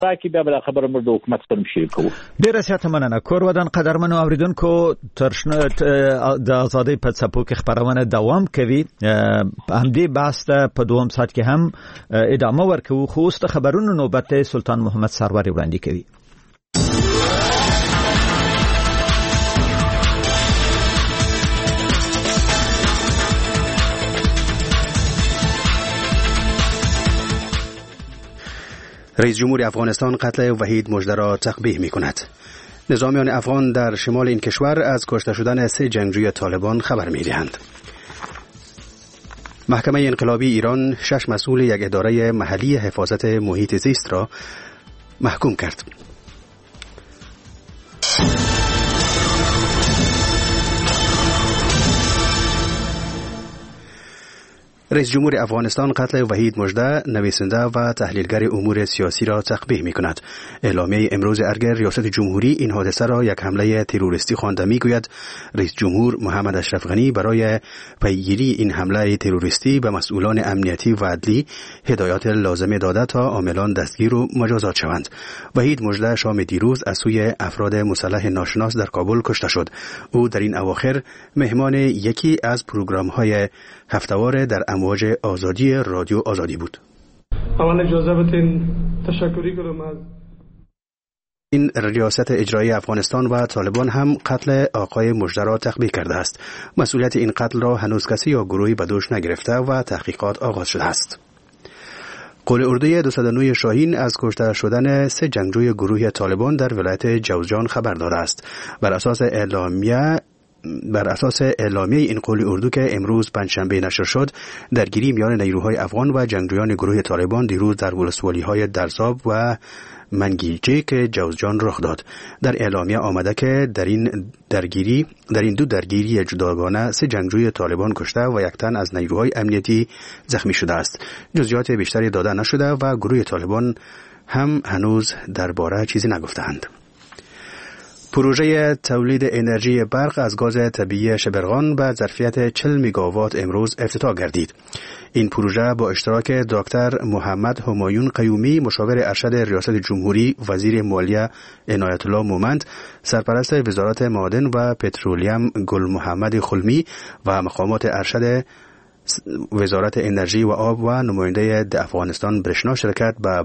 راکی بیا بل خبر مرد حکومت سره شریکو. ډیر زیاته مننه. کور ودان قدرمنو اوریدونکو ترشنه د آزادۍ په څپو کې خبرونه دوام کوي. همدې بحث ته په دوم ساعت کې هم ادامه ورکوو. خو اوس د خبرونو نوبت سلطان محمد سرور وړاندې کوي. رئیس جمهور افغانستان قتل وحید مژده را تقبیح می کند. نظامیان افغان در شمال این کشور از کشته شدن 3 جنگجوی طالبان خبر می دهند. محکمه انقلابی ایران 6 مسئول یک اداره محلی حفاظت محیط زیست را محکوم کرد. رئیس جمهور افغانستان قتل وحید مژده نویسنده و تحلیلگر امور سیاسی را تقبیح می کند. اعلامیه امروز ارگ ریاست جمهوری این حادثه را یک حمله تروریستی خوانده می گوید. رئیس جمهور محمد اشرف غنی برای پیگیری این حمله تروریستی به مسئولان امنیتی و عدلی هدایات لازم داده تا عاملان دستگیر و مجازات شوند. وحید مژده شام دیروز از سوی افراد مسلح ناشناس در کابل کشته شد. او در این اواخر مهمان یکی از پروگرام‌های هفته‌وار در امواج آزادی رادیو آزادی بود. اول اجازه بدین تشکری کنم از این ریاست اجرایی افغانستان و طالبان هم قتل آقای مژده را تقبیح کرده است. مسئولیت این قتل را هنوز کسی یا گروهی به دوش نگرفته و تحقیقات آغاز شده است. قول اردوی 209 شاهین از کشته شدن 3 جنگجوی گروه طالبان در ولایت جوزجان خبر داده است. بر اساس اعلامیه این قول اردو که امروز پنجشنبه نشر شد، درگیری میان نیروهای افغان و جنگجویان گروه طالبان دیروز در ولسوالی‌های درزاب و منگیجه که جوزجان رخ داد. در اعلامیه آمده که در این دو درگیری جداگانه 3 جنگجوی طالبان کشته و 1 تن از نیروهای امنیتی زخمی شده است. جزئیات بیشتری داده نشده و گروه طالبان هم هنوز درباره چیزی نگفتند. پروژه تولید انرژی برق از گاز طبیعی شبرغان به ظرفیت 40 مگاوات امروز افتتاح گردید. این پروژه با اشتراک دکتر محمد همایون قیومی، مشاور ارشد ریاست جمهوری، وزیر مالیه عنایت الله مومند، سرپرست وزارت معادن و پترولیم گل محمد خلمی و مقامات ارشد وزارت انرژی و آب و نماینده افغانستان برشنا شرکت به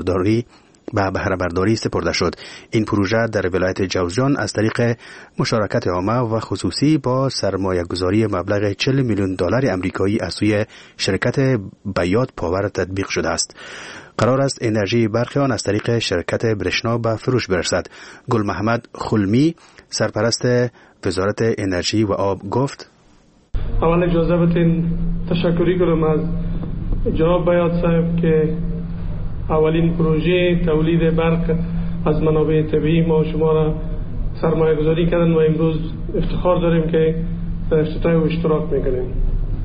بهره برداری سپرده شد. این پروژه در ولایت جوزجان از طریق مشارکت عامه و خصوصی با سرمایه گذاری مبلغ 40 میلیون دلار آمریکایی از سوی شرکت بیات پاور تطبیق شده است. قرار است انرژی برق آن از طریق شرکت برشنا به فروش برسد. گل محمد خلمی، سرپرست وزارت انرژی و آب گفت: اول اجازه بدین تشکری کنم از جناب بیات صاحب که اولین پروژه تولید برق از منابع طبیعی ما شما را سرمایه گذاری کردن و امروز افتخار داریم که در افتتاح و اشتراک میکنیم.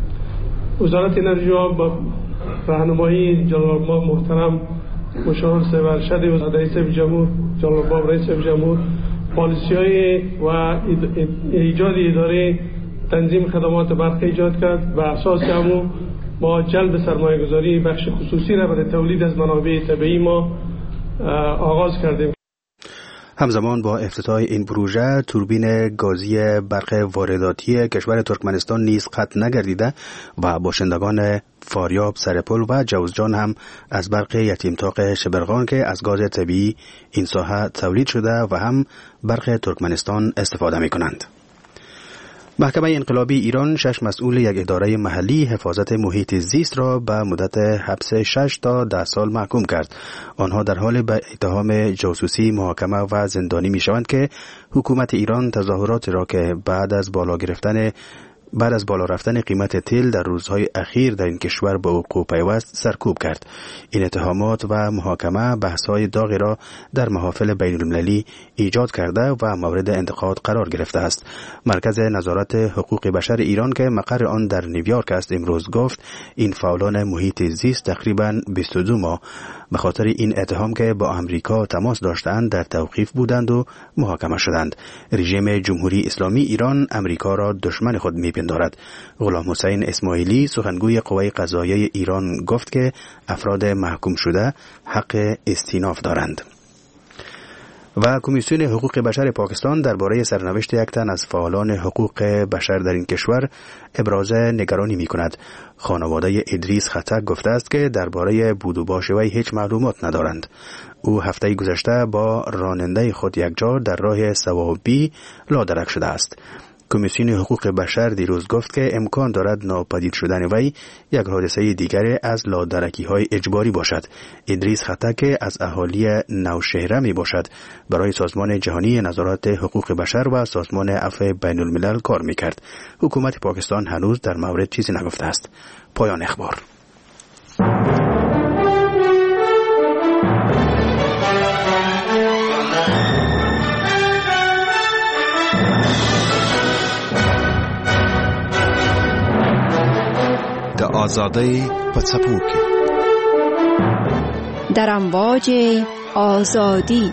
وزارت انرژی و با راهنمایی جناب ما محترم مشاور صاحب ارشد و رئیس جمهور جناب باب رئیس جمهور پالیسی‌های و ایجاد اداره تنظیم خدمات برق ایجاد کرد و اساس همون ما جلب سرمایه گذاری بخش خصوصی را برای تولید از منابع طبیعی ما آغاز کردیم. همزمان با افتتاح این پروژه توربین گازی برق وارداتی کشور ترکمنستان نیز قطع نگردیده و باشندگان فاریاب، سرپل و جوزجان هم از برق یتیمتاق شبرغان که از گاز طبیعی این ساحه تولید شده و هم برق ترکمنستان استفاده می کنند. محکمه انقلابی ایران 6 مسئول یک اداره محلی حفاظت محیط زیست را به مدت حبس 6 تا 10 سال محکوم کرد. آنها در حال به اتهام جاسوسی محاکمه و زندانی می شوند که حکومت ایران تظاهرات را که بعد از بالا رفتن قیمت تیل در روزهای اخیر در این کشور به وقوع پیوست سرکوب کرد. این اتهامات و محاکمه بحث‌های داغی را در محافل بین‌المللی ایجاد کرده و مورد انتقاد قرار گرفته است. مرکز نظارت حقوق بشر ایران که مقر آن در نیویورک است امروز گفت این فعالان محیط زیست تقریباً 22 ماه به خاطر این اتهام که با امریکا تماس داشتند در توقیف بودند و محاکمه شدند. رژیم جمهوری اسلامی ایران امریکا را دشمن خود می‌پندارد. غلام حسین اسماعیلی سخنگوی قوای قضاییه ایران گفت که افراد محکوم شده حق استیناف دارند. و کمیسیون حقوق بشر پاکستان درباره سرنوشت یک تن از فعالان حقوق بشر در این کشور ابراز نگرانی می‌کند. خانواده ادریس خطک گفته است که درباره بود و باش وی هیچ معلومات ندارند. او هفته گذشته با راننده خود یکجا در راه سوابی لادرک شده است. کمیسیون حقوق بشر دیروز گفت که امکان دارد ناپدید شدن وی یک حادثه دیگر از لادرکی‌های اجباری باشد. ادریس خطک از اهالی نوشهره می باشد. برای سازمان جهانی نظارت حقوق بشر و سازمان عفو بین الملل کار می کرد. حکومت پاکستان هنوز در مورد چیزی نگفته است. پایان اخبار. آزادی پڅپوکي در امواج آزادی.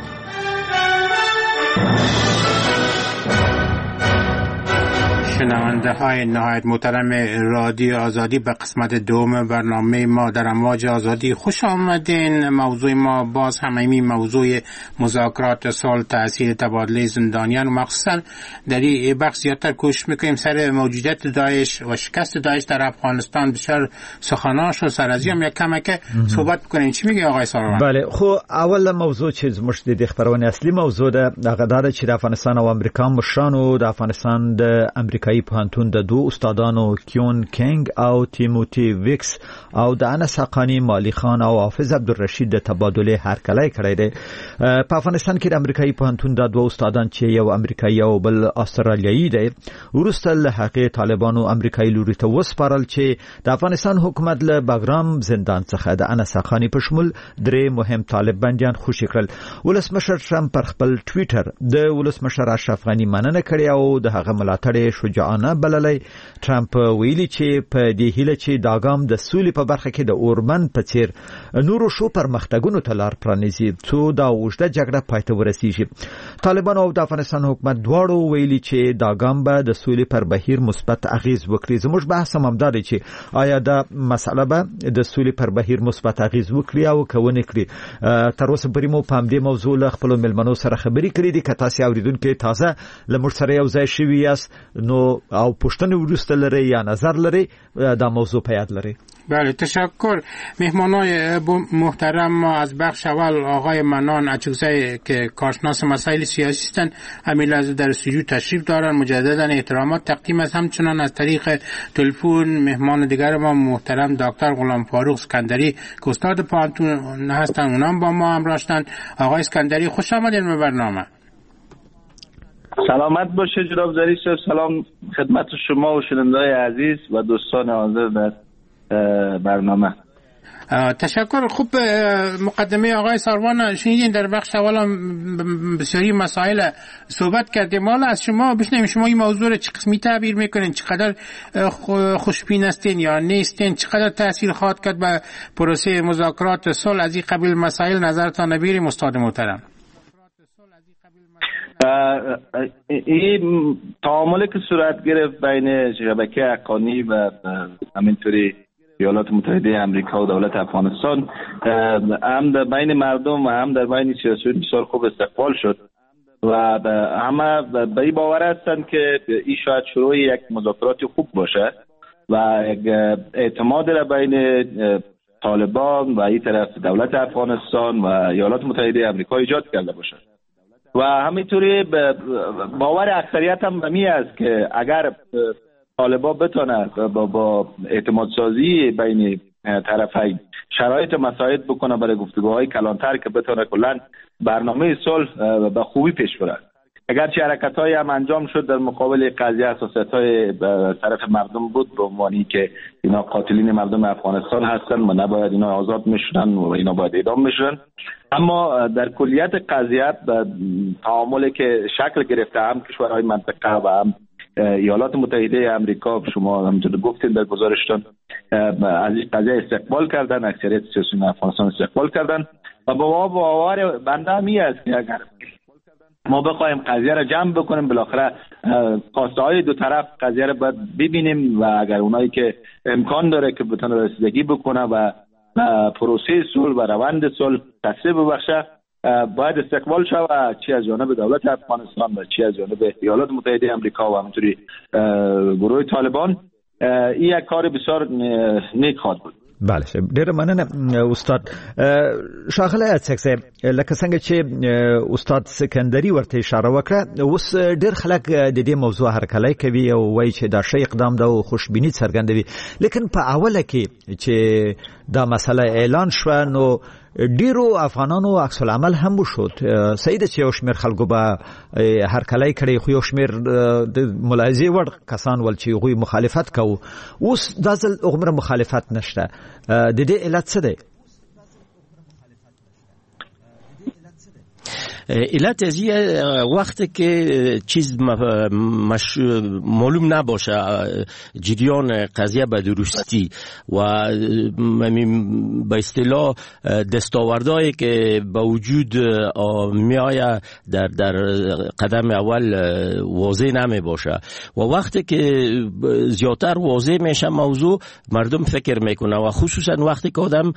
شنونده های نهایت محترم رادیو آزادی، به قسمت دوم برنامه ما در امواج آزادی خوش آمدین. موضوع ما باز همین موضوع مذاکرات صلح، تاثیر تبادله زندانیان و مخصوصا در این بخش زیادتر کوشش میکنیم سر موجودیت داعش و شکست داعش در افغانستان بسیار سخناش و سر از هم یک کمک صحبت بکنیم. چی میگه آقای ساروان؟ بله، خو اول موضوع چې مشت د خبرونه اصلي موضوع ده هغه دا چې د افغانستان او امریکا مشرانو د افغانستان د امریکایي پوهنتون د دوه استادانو کیون کینگ او تیموتی ویکس او د انس حقانی مالی خان او حافظ عبدالرشید د تبادله هرکلی کړی دی. په افغانستان کې د امریکایي پوهنتون د دوه استادان چې یو امریکایي او بل استرالیایي دی ورسته له حقیقت طالبانو امریکایي لوري ته وسپارل چې د افغانستان حکومت له باګرام زندان څخه د انس حقانی په شمول درې مهم طالب بندیان خوشي کړل. ولسمشر ټرمپ پر خپل ټویټر د ولسمشر اشرف غنی مننه کړې او د هغه ملاتړ شجاعانه بللی. ټرمپ ویلي چې په دې هیله چې دا ګام د سولې په برخه کې د اورمن په څیر نورو شو پرمختګونو ته لار پرانیزي څو دا اوږده جګړه پای ته ورسیږي. طالبان او د افغانستان حکومت دواړو ویلي چې دا ګام به د سولې پر بهیر مثبت اغیز وکړي. زموږ بحث هم دا دی چې آیا دا مسله به د سولې پر بهیر مثبت اغیز وکړي او کونه کړي. تر اوسه پورې مو په دې موضوع له خپل ملمنو سره خبرې کړې دي. که تاسو اوریدونکو تازه لمر سره یو ځای شوي یاست نو او پښتنې ورسته لري یا نظر لري دا موضوع په یاد لري. بله، تشکر. مهمانای محترم ما از بخش اول آقای منان اچوکزی که کارشناس مسائل سیاسی هستند همین لحظه در استودیو تشریف دارند. مجددا احترامات تقدیم است. همچنان از طریق تلفن مهمان دیگر ما محترم دکتر غلام فاروق اسکندری که استاد پوهنتون هستند اونام با ما همراه هستند. آقای اسکندری خوش آمدید به برنامه. سلامت باشه جناب ظریف صاحب. سلام خدمت شما و شنونده‌های عزیز و دوستان حاضر در برنامه. تشکر. خوب، مقدمه آقای ساروان شنیدین. در بخش اول بسیاری مسائل صحبت کردیم. حالا از شما بشنویم شما این موضوع رو چه قسمی تعبیر میکنین؟ چقدر خوشبین هستین یا نیستین؟ چقدر تاثیر خواهد کرد به پروسه مذاکرات صلح؟ از این قبیل مسائل نظرتان بگیریم استاد محترم. این تعاملی که صورت گرفت بین شبکه حقانی و همینطوری ایالات متحده امریکا و دولت افغانستان هم در بین مردم و هم در بین سیاسیون بسیار خوب استقبال شد و همه به این باور هستند که این شاید شروع یک مذاکرات خوب باشه و یک اعتماد را بین طالبان و این طرف دولت افغانستان و ایالات متحده امریکا ایجاد کرده باشه. و همینطوری باور اکثریت هم به می است که اگر طالبان بتونه با اعتماد سازی بین طرفین شرایط مساعد بکنه برای گفتگوهای کلانتر که بتونه کلا برنامه صلح به خوبی پیش بره. اگرچه حرکت‌هایی هم انجام شد در مقابل قضیه حساسیت‌های طرف مردم بود به عنوانی که اینا قاتلین مردم افغانستان هستن و نباید اینا آزاد میشدن و اینا باید اعدام میشدن، اما در کلیت قضیه تعاملی که شکل گرفته هم کشورهای منطقه و هم ایالات متحده آمریکا، شما همونطور گفتید در گزارشتان، از این قضیه استقبال کردن، اکثریت سیاسیون افغانستان استقبال کردن و با باور بنده همی است که اگر ما بخوایم قضیه را جمع بکنیم، بالاخره خواسته های دو طرف قضیه را باید ببینیم و اگر اونایی که امکان داره که بتونه رسیدگی بکنه و پروسه صلح و روند صلح تصویب ببخشه، باید استقبال شود، چی از جانب دولت افغانستان و چی از جانب ایالات متحده آمریکا و همینطوری گروه طالبان. این یک کار بسیار نیک خواهد بود. بله، ډیره مننه استاد. ښاغلی اڅکزی، لکه څنګه چې استاد سکندري ورته اشاره وکړه، اوس ډیر خلک د دې موضوع هرکلی کوي او وایي چې دا ښه اقدام ده او خوشبیني څرګندوي، لیکن په اوله کې چې دا مسله اعلان شوه نو ډیرو افغانانو عکس العمل هم وشود. صحیح ده چې یو شمېر خلکو به هرکلی کړی، خو یو شمېر د ملاحظې وړ کسان ول چې هغوی مخالفت کوو. اوس دا ځل هغومره مخالفت نشته، د دې علت څه دی؟ علت از وقتی که چیز معلوم نباشه، جریان قضیه به درستی و به اصطلاح دستاوردهایی که به وجود می آید در قدم اول واضح نمی باشه و وقتی که زیادتر واضح میشه موضوع، مردم فکر میکنه و خصوصا وقتی که آدم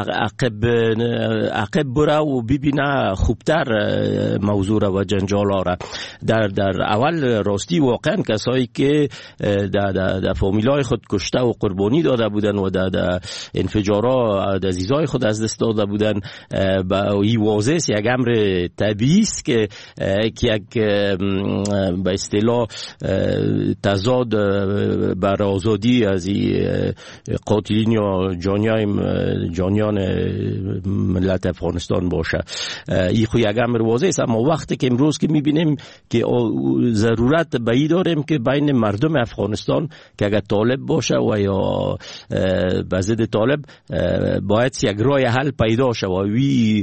عقب بره و ببینه خوبتر موضوع را و جنجال را. در اول راستی واقعا کسایی که در فامیلای خود کشته و قربانی داده بودن و در انفجارها عزیزای خود از دست داده بودن، این واضح است، یک امر طبیعی است که یک به اصطلاح تضاد بر آزادی از این قاتلین یا جانیان ملت افغانستان باشه. این خو یک امر واضح است. اما وقتی که امروز که میبینیم که ضرورت به این داریم که بین مردم افغانستان که اگر طالب باشه و یا به ضد طالب باید یک راه حل پیدا شه و این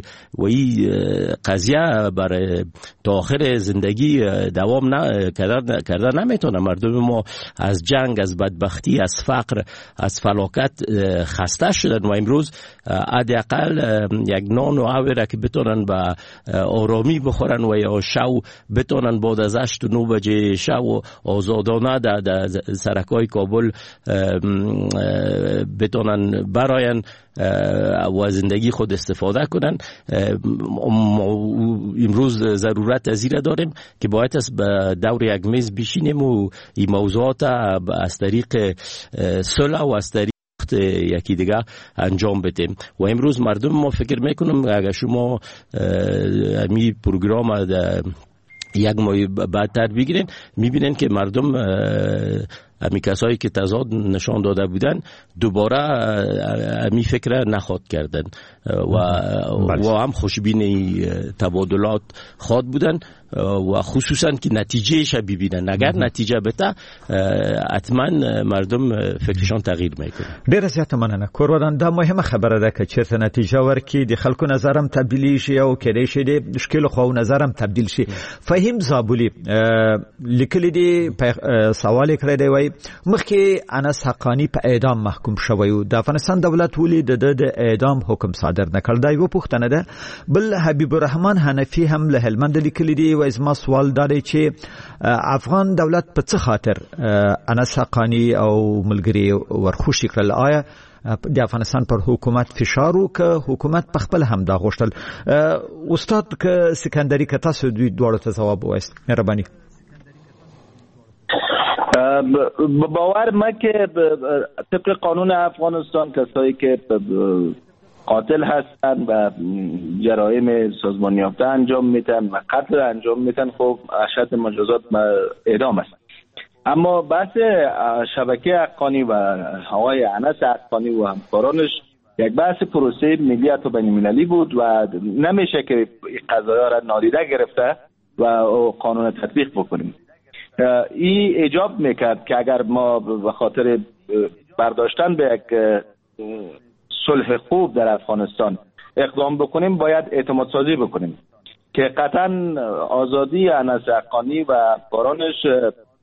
قضیه برای تا آخر زندگی دوام کردن نمیتونه. مردم ما از جنگ، از بدبختی، از فقر، از فلاکت خسته شدن و امروز حداقل یک نان و آبی که بتونن به آرامی بخورن و یا شو بتونن بعد از 8 و 9 بجه شو آزادانه در سرکای کابل بتونن براین و زندگی خود استفاده کنن. امروز ضرورت از این داریم که باید به دور یک میز بشینیم و این موضوعات از طریق صلح و از طریق یکی دیگه انجام بدیم. و امروز مردم ما فکر میکنم اگر شما می پروگرام یک ماه بعدتر بگیرین، میبینین که مردم امی کسایی که تضاد نشان داده بودن دوباره امی فکر نخواد کردن و هم خوشبین تبادلات خواد بودن و خصوصا که نتیجهش ببینن. اگر نتیجه بده حتما مردم فکرشان تغییر میکنه. ډیره زیاته مننه کورودان. دا مهمه خبره ده که چیرته نتیجه ورکړي، د خلکو نظرم تبدیل شي او کېدای شي د مشکل خو نظرم تبدیل شي. فهیم زابلی لیکلی دی سوال کړی دی، وای مخکې انس حقانی په اعدام محکوم شوی و، د افغانستان دولت ولې د اعدام حکم صادر نکړ؟ دا یو پوښتنه ده. بل حبیب الرحمن حنفی هم له هلمند لیکلی دی، وای زما سوال دا دی چې افغان دولت په څه خاطر انس حقانی او ملګری ورخوشي کړل؟ آیا د افغانستان پر حکومت فشار وکړ؟ حکومت په خپل هم دا غوښتل؟ استاد که سکندری که تاسو دوی دواړو ته ځواب ووایست، مهرباني. باور ما که طبق قانون افغانستان کسایی که قاتل هستند و جرایم سازمانی یافته انجام میدن و قتل انجام میدن، خب اشد مجازات اعدام است. اما بحث شبکه حقانی و آقای انس حقانی و همکارانش یک بحث پروسه ملی و بین‌المللی بود و نمیشه که قضایا را نادیده گرفته و قانون تطبیق بکنیم. این ایجاب میکرد که اگر ما به خاطر برداشتن به یک صلح خوب در افغانستان اقدام بکنیم، باید اعتماد سازی بکنیم که قطعا آزادی انس حقانی و کارانش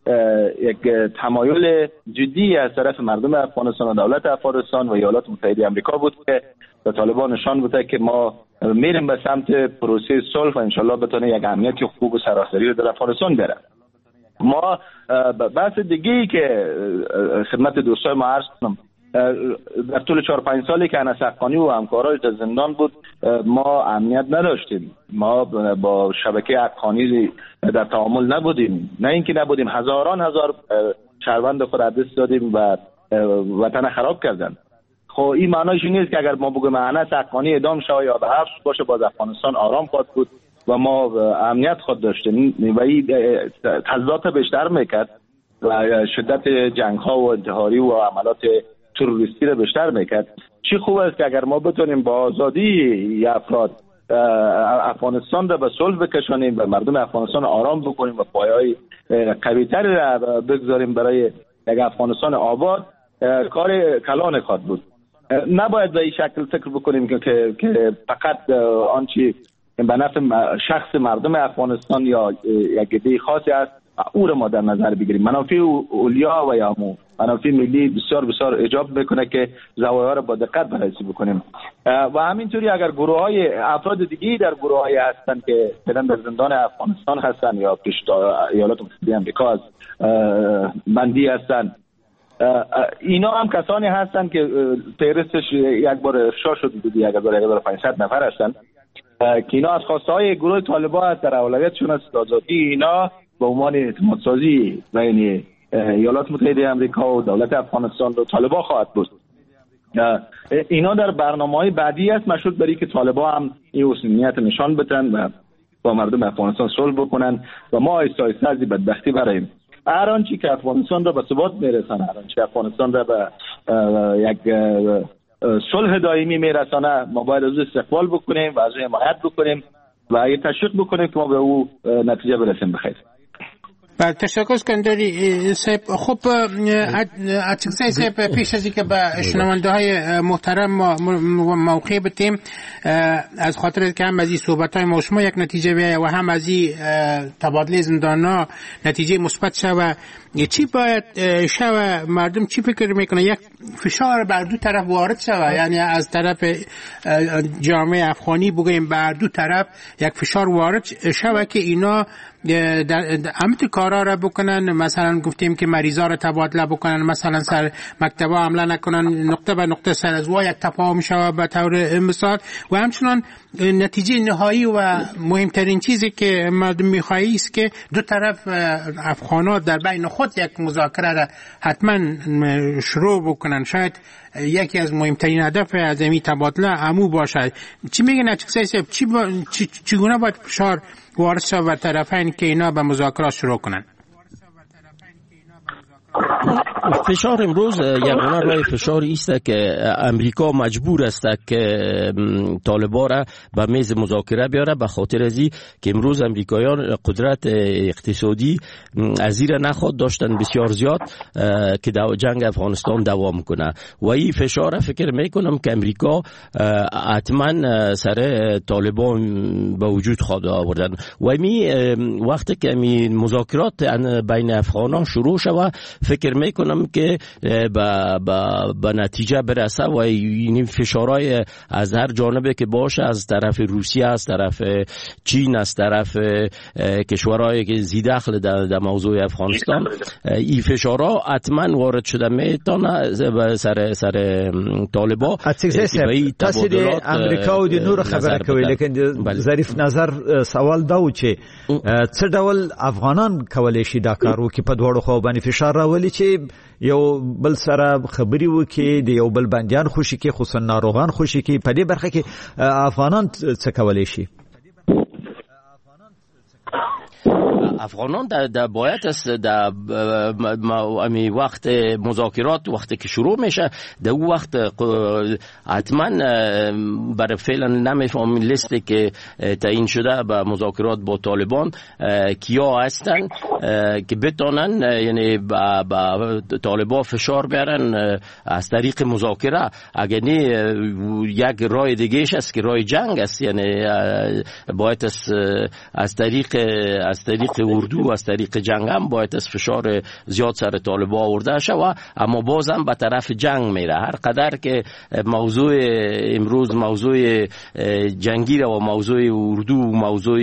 یک تمایل جدی از طرف مردم افغانستان و دولت افغانستان و ایالات متحده آمریکا بود که به طالبان نشان بده که ما میریم به سمت پروسه صلح و انشالله بتونه یک امنیت خوب و سراسری رو در افغانستان بیاره. ما بحث دیگه‌ای که خدمت دوستای ما عرض کنم، در طول 4-5 سالی که انس حقانی و همکاراش در زندان بود ما امنیت نداشتیم. ما با شبکه حقانی در تعامل نبودیم. نه اینکه نبودیم، هزار شهروند خود از دست دادیم و وطن خراب کردن. خب این معنیش نیست که اگر ما بگیم انس حقانی اعدام شه یا به حبس باشه باز افغانستان آرام خواهد بود و ما امنیت خود داشتیم و این تضادات بیشتر میکرد و شدت جنگ ها و انتحاری و عملات تروریستی رو بیشتر میکرد. چی خوب است که اگر ما بتونیم با آزادی افراد افغانستان را به صلح بکشانیم و مردم افغانستان آرام بکنیم و پایه‌های قوی‌تری را بگذاریم برای یک افغانستان آباد، کار کلان خواهد بود. نباید به این شکل فکر بکنیم که فقط آنچه به نفع شخص مردم افغانستان یا یک عده خاصی است او را ما در نظر بگیریم. منافع اولیا و یا منافع ملی بسیار بسیار ایجاب میکنه که زوایای را با دقت بررسی بکنیم. و همینطوری اگر گروه‌های افراد دیگه در گروه‌های هستن که فعلا در زندان افغانستان هستن یا پیش ایالات متحده آمریکا از بندی هستن، اینا هم کسانی هستن که فهرستش یک بار افشا شد، 1500 نفر هستن که اینا از خواستهای گروه طالبان است. در اولویتشون است آزادی اینا به عنوان اعتماد سازی بین ایالات متحده آمریکا و دولت افغانستان و طالبان خواهد بود. اینا در برنامه‌های بعدی است مشروط بری که طالبان هم این حسنیت نشان بدن و با مردم افغانستان صلح بکنن و ما آهسته آهسته از بدبختی براییم. هر آنچه که افغانستان را به ثبات میرسانه، هر آنچه افغانستان را به یک صلح دائمی میرسانه، ما باید از استقبال بکنیم و از حمایت بکنیم و تشویق بکنیم که ما به او نتیجه برسیم بخیر. بله، تشکر کندری صاحب. خب اتکسای صاحب، پیش از اینکه به شنونده های محترم موقع بتیم، از خاطر که هم از این صحبت های ما شما یک نتیجه بیایه و هم از این تبادله زندانا نتیجه مثبت شوه، چی باید شوه؟ مردم چی فکر میکنه؟ یک فشار بر دو طرف وارد شوه، یعنی از طرف جامعه افغانی بگویم بر دو طرف یک فشار وارد شوه که اینا امت کارا را بکنن، مثلا گفتیم که مریضا را تبادله بکنن، مثلا سر مکتبا حمله نکنن، نقطه به نقطه سر از یک تفاهم شود به طور مثال. و همچنان نتیجه نهایی و مهمترین چیزی که مردم میخواهی است که دو طرف افغانا در بین خود یک مذاکره را حتما شروع بکنن. شاید یکی از مهمترین هدف از این تبادله امو باشد. چی میگن اتکسای صاحب؟ چگونه باید فشار وارد شود بر طرفین که اینا به مذاکرات شروع کنن؟ فشار امروز یگانه راه فشار است که امریکا مجبور است که طالبان را به میز مذاکره بیاره، به خاطر ازی که امروز امریکایان قدرت اقتصادی از زیر نخواد داشتن بسیار زیاد که جنگ افغانستان دوام کنه و این فشار فکر میکنم که امریکا حتما سر طالبان به وجود خواهد آوردن و وقتی که مذاکرات بین افغانان شروع شود فکر میکنم که به نتیجه برسه و این فشارهای از هر جانبه که باشه، از طرف روسیه، از طرف چین، از طرف کشورهای که زیدخل در موضوع افغانستان، این فشارها حتما وارد شده میتونه سر طالبان. تاثیر امریکا و د نور خبره کوي، لیکن ظریف نظر سوال دا و چې څه ډول افغانان کولی شي دا کار وکړي په دواړو خواو باندې فشار راولي چې یو بل سره خبري وکړي، د یو بل بندیان خوشي کې، خصوصا ناروغان خوشي کې. په دې برخه کې افغانان څه کولی شي؟ افغانان در باید است در وقت مذاکرات، وقتی که شروع میشه در اون وقت حتما برای فعلا نمیفهم لیستی که تعیین شده به مذاکرات با طالبان کیا هستن که بتونن یعنی با طالبان فشار بیارن از طریق مذاکره. اگر نه یک راه دیگهش است که راه جنگ است، یعنی باید از طریق اردو و از طریق جنگ هم باید از فشار زیاد سر طالبان آورده شود، اما باز هم به طرف جنگ میره. هر قدر که موضوع امروز موضوع جنگی و موضوع اردو و موضوع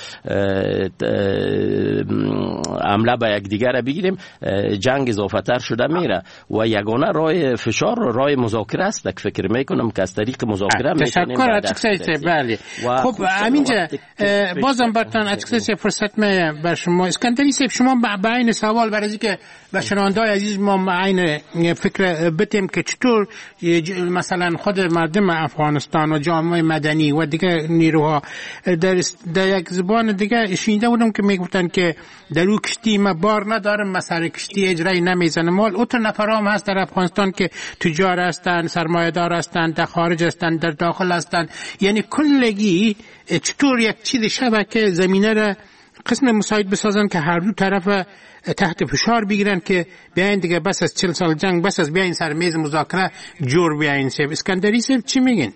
حمله به یکدیگر بگیریم، جنگ اضافه تر شده میره و یگانه راه فشار راه مذاکره است که فکر میکنم که از طریق مذاکره میتونیم. تشکر اچکسیسی. بله خب همینجا بازم برتان اچکسیسی فرصت می بر شما. اسکندری صاحب شما به عین سوال برای اینکه به شنونده‌های عزیز ما عین فکر بتیم که چطور مثلا خود مردم افغانستان و جامعه مدنی و دیگه نیروها در یک زبان دیگه شنیده بودم که میگفتن که در او کشتی ما بار ندارم، مسئله کشتی اجرایی نمیزنه. مال اوت نفرام هست در افغانستان که تجار هستن، سرمایه‌دار هستن، در خارج هستن، در داخل هستن. یعنی کلگی چطور یک چیز شبکه زمینه را قسم مساعد بسازن که هر دو طرف تحت فشار بگیرن که بیاین دیگه بس از 40 سال جنگ، بس از بیاین سر میز مذاکره جور بیاین. اسکندری صاحب چی میگین؟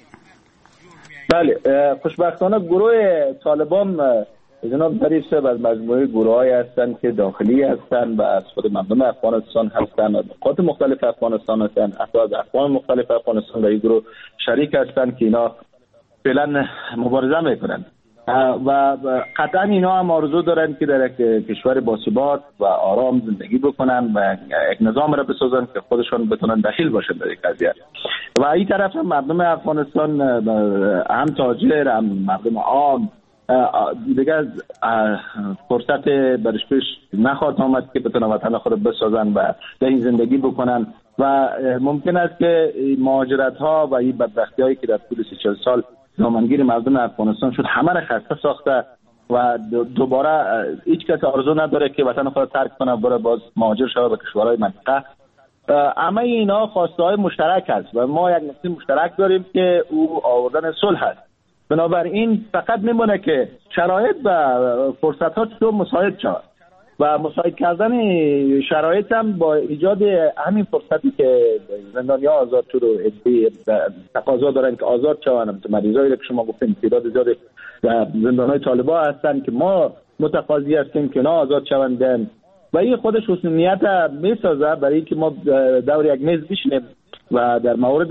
بله خوشبختانه گروه طالبان جناب ظریف صاحب از مجموعه گروه‌هایی هستند که داخلی هستند و از خود مردم افغانستان هستند، از نقاط مختلف افغانستان هستند، حتی از اقوام مختلف افغانستان در این گروه شریک هستند که اینا فعلا مبارزه میکنند و قطعا اینا هم آرزو دارند که در یک کشور باثبات و آرام زندگی بکنن و یک نظام را بسازن که خودشان بتونن دخیل باشن در این قضیه. و این طرف هم مردم افغانستان، هم تاجر هم مردم عام دیگه فرصت برش پیش نخواهد آمد که بتونن وطن خود بسازن و در این زندگی بکنن و ممکن است که مهاجرت ها و این بدبختی هایی که در طول 40 سال دامنگیر مردم افغانستان شد همه را خسته ساخته و دوباره هیچ کس آرزو نداره که وطن خود ترک کنه بره باز مهاجر شود به کشورهای منطقه. اما اینا خواسته های مشترک است و ما یک نقطه مشترک داریم که او آوردن صلح است. بنابراین فقط میمونه که شرایط و فرصت ها چطور مساعد شود و مساعد کردن شرایط هم با ایجاد همین فرصتی که زندانی‌ها آزاد شد و تقاضا دارن که آزاد شوند. مریضایی که شما گفتین تعداد زیاد زندان‌های طالبان هستن که ما متقاضی هستیم که نه آزاد شوند و این خودش حسنیت میسازه برای اینکه ما دور یک میز بشینیم و در مورد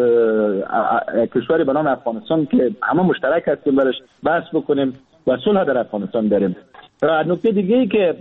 کشوری به نام افغانستان که همه مشترک هستیم برش بحث بکنیم و صلح در افغانستان داریم. نکته دیگه ای که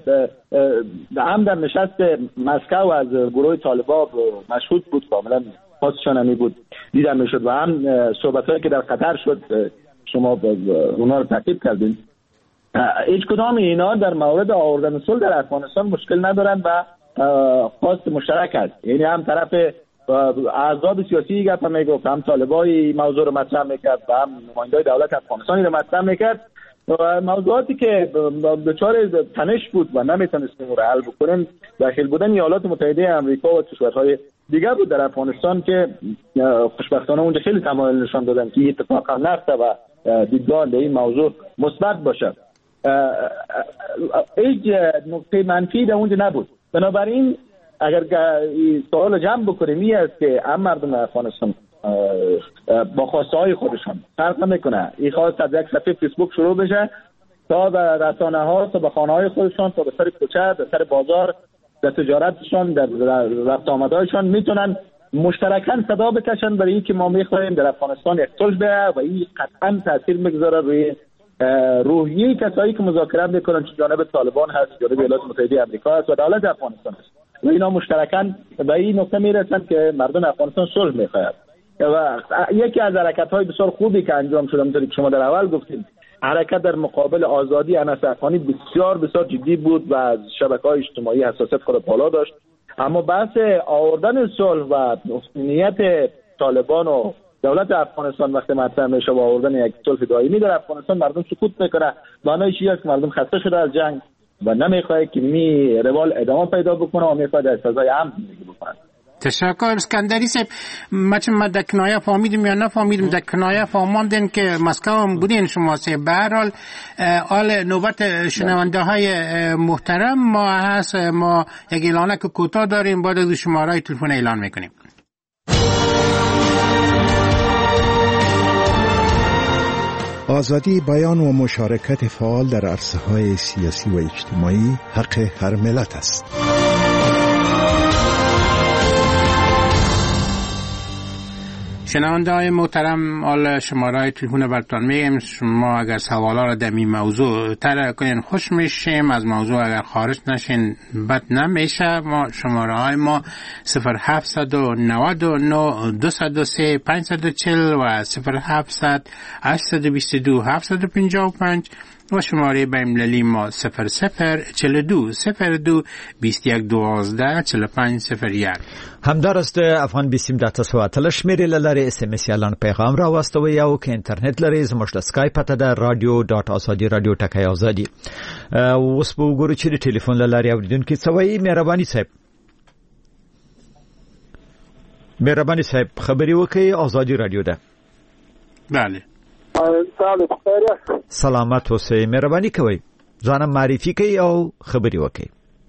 هم در نشست مسکو از گروه طالبان مشهود بود، کاملا خاصشان همی بود دیدن میشد و هم صحبت‌هایی که در قطر شد شما اونا رو تعقیب کردین. هیچ کدام اینا در مورد آوردن صلح در افغانستان مشکل ندارن و خواست مشترک است. یعنی هم طرف احزاب سیاسی گفت میگفت، هم طالبای موضوع رو مطرح میکرد و هم نماینده‌های دولت افغانستانی رو مطرح میکرد و موضوعاتی که دچار تنش بود و نمیتونستیم رو حل بکنیم داخل بودن ایالات متحده آمریکا و کشورهای دیگر بود در افغانستان که خوشبختانه اونجا خیلی تمایل نشان دادن که اتفاق نفته و دیدگاه در این موضوع مثبت باشه. هیچ نقطه منفی در اونجا نبود. بنابراین اگر سوال جمع بکنیم این است که هم مردم افغانستان با خواسته های خودشان فرق نمیکنه، این خواست از یک صفحه فیسبوک شروع بشه تا به رسانه ها، تا به خانه های خودشان، تا به سر کوچه، به سر بازار، در تجارتشان، در رفت آمدهایشان میتونن مشترکاً صدا بکشن برای اینکه ما میخواهیم در افغانستان یک صلح بیاید و این قطعاً تاثیر میگذاره روی روحیه کسایی که مذاکره میکنن، چه جانب طالبان هست، جانب ایالات متحده آمریکا هست و دولت افغانستان هست و اینا مشترکاً به این نقطه میرسن که مردم افغانستان صلح میخواهند. و یکی از حرکت‌های بسیار خوبی که انجام شده، همونطوری که شما در اول گفتید، حرکت در مقابل آزادی انس افغانی بسیار بسیار جدی بود و از شبکه‌های اجتماعی حساسیت خود بالا داشت. اما بحث آوردن صلح و نیت طالبان و دولت افغانستان وقتی مطرح میشه و آوردن یک صلح دائمی در افغانستان، مردم سکوت میکنه. معنیش این است که مردم خسته شده از جنگ و نمیخواد که روال ادامه پیدا بکنه و میخواد در فضای امن زندگی بکنه. تشکر اسکندری صاحب. ما در کنایه فهمیدیم یا نفهمیدیم، در کنایه فهماندین که مسکو هم بودین شما سه. به هر حال آل نوبت شنونده های محترم ما هست، ما یک اعلانه که کوتاه داریم، بعد از شماره تلفن اعلان میکنیم. آزادی بیان و مشارکت فعال در عرصه‌های سیاسی و اجتماعی حق هر ملت است. شنونده های محترم، حالا شماره تلفن براتون میگم. شما اگر سوالا را در این موضوع طرح کنین خوش میشیم. از موضوع اگر خارج نشین بد نمیشه. ما شماره های ما 0799 203 540 و 0700 822 755 و شماره بین‌المللی ما 0042 02 21 12 45 01. همدار است افغان 20 شمیرې لاره اس ام اس اعلان پیغام را واستوي او که انټرنیټ لري زموږ د اسکایپ پته ده radio.azadi.radio.azadi. اوس به وګورو چې د ټلیفون لاره اوریدونکو څه وایي. مهرباني صاحب خبري وکي آزادي رادیو ده. بله. سلامت اوسئ. مهرباني کوئ ځان معرفي کړئ او خبري وکي.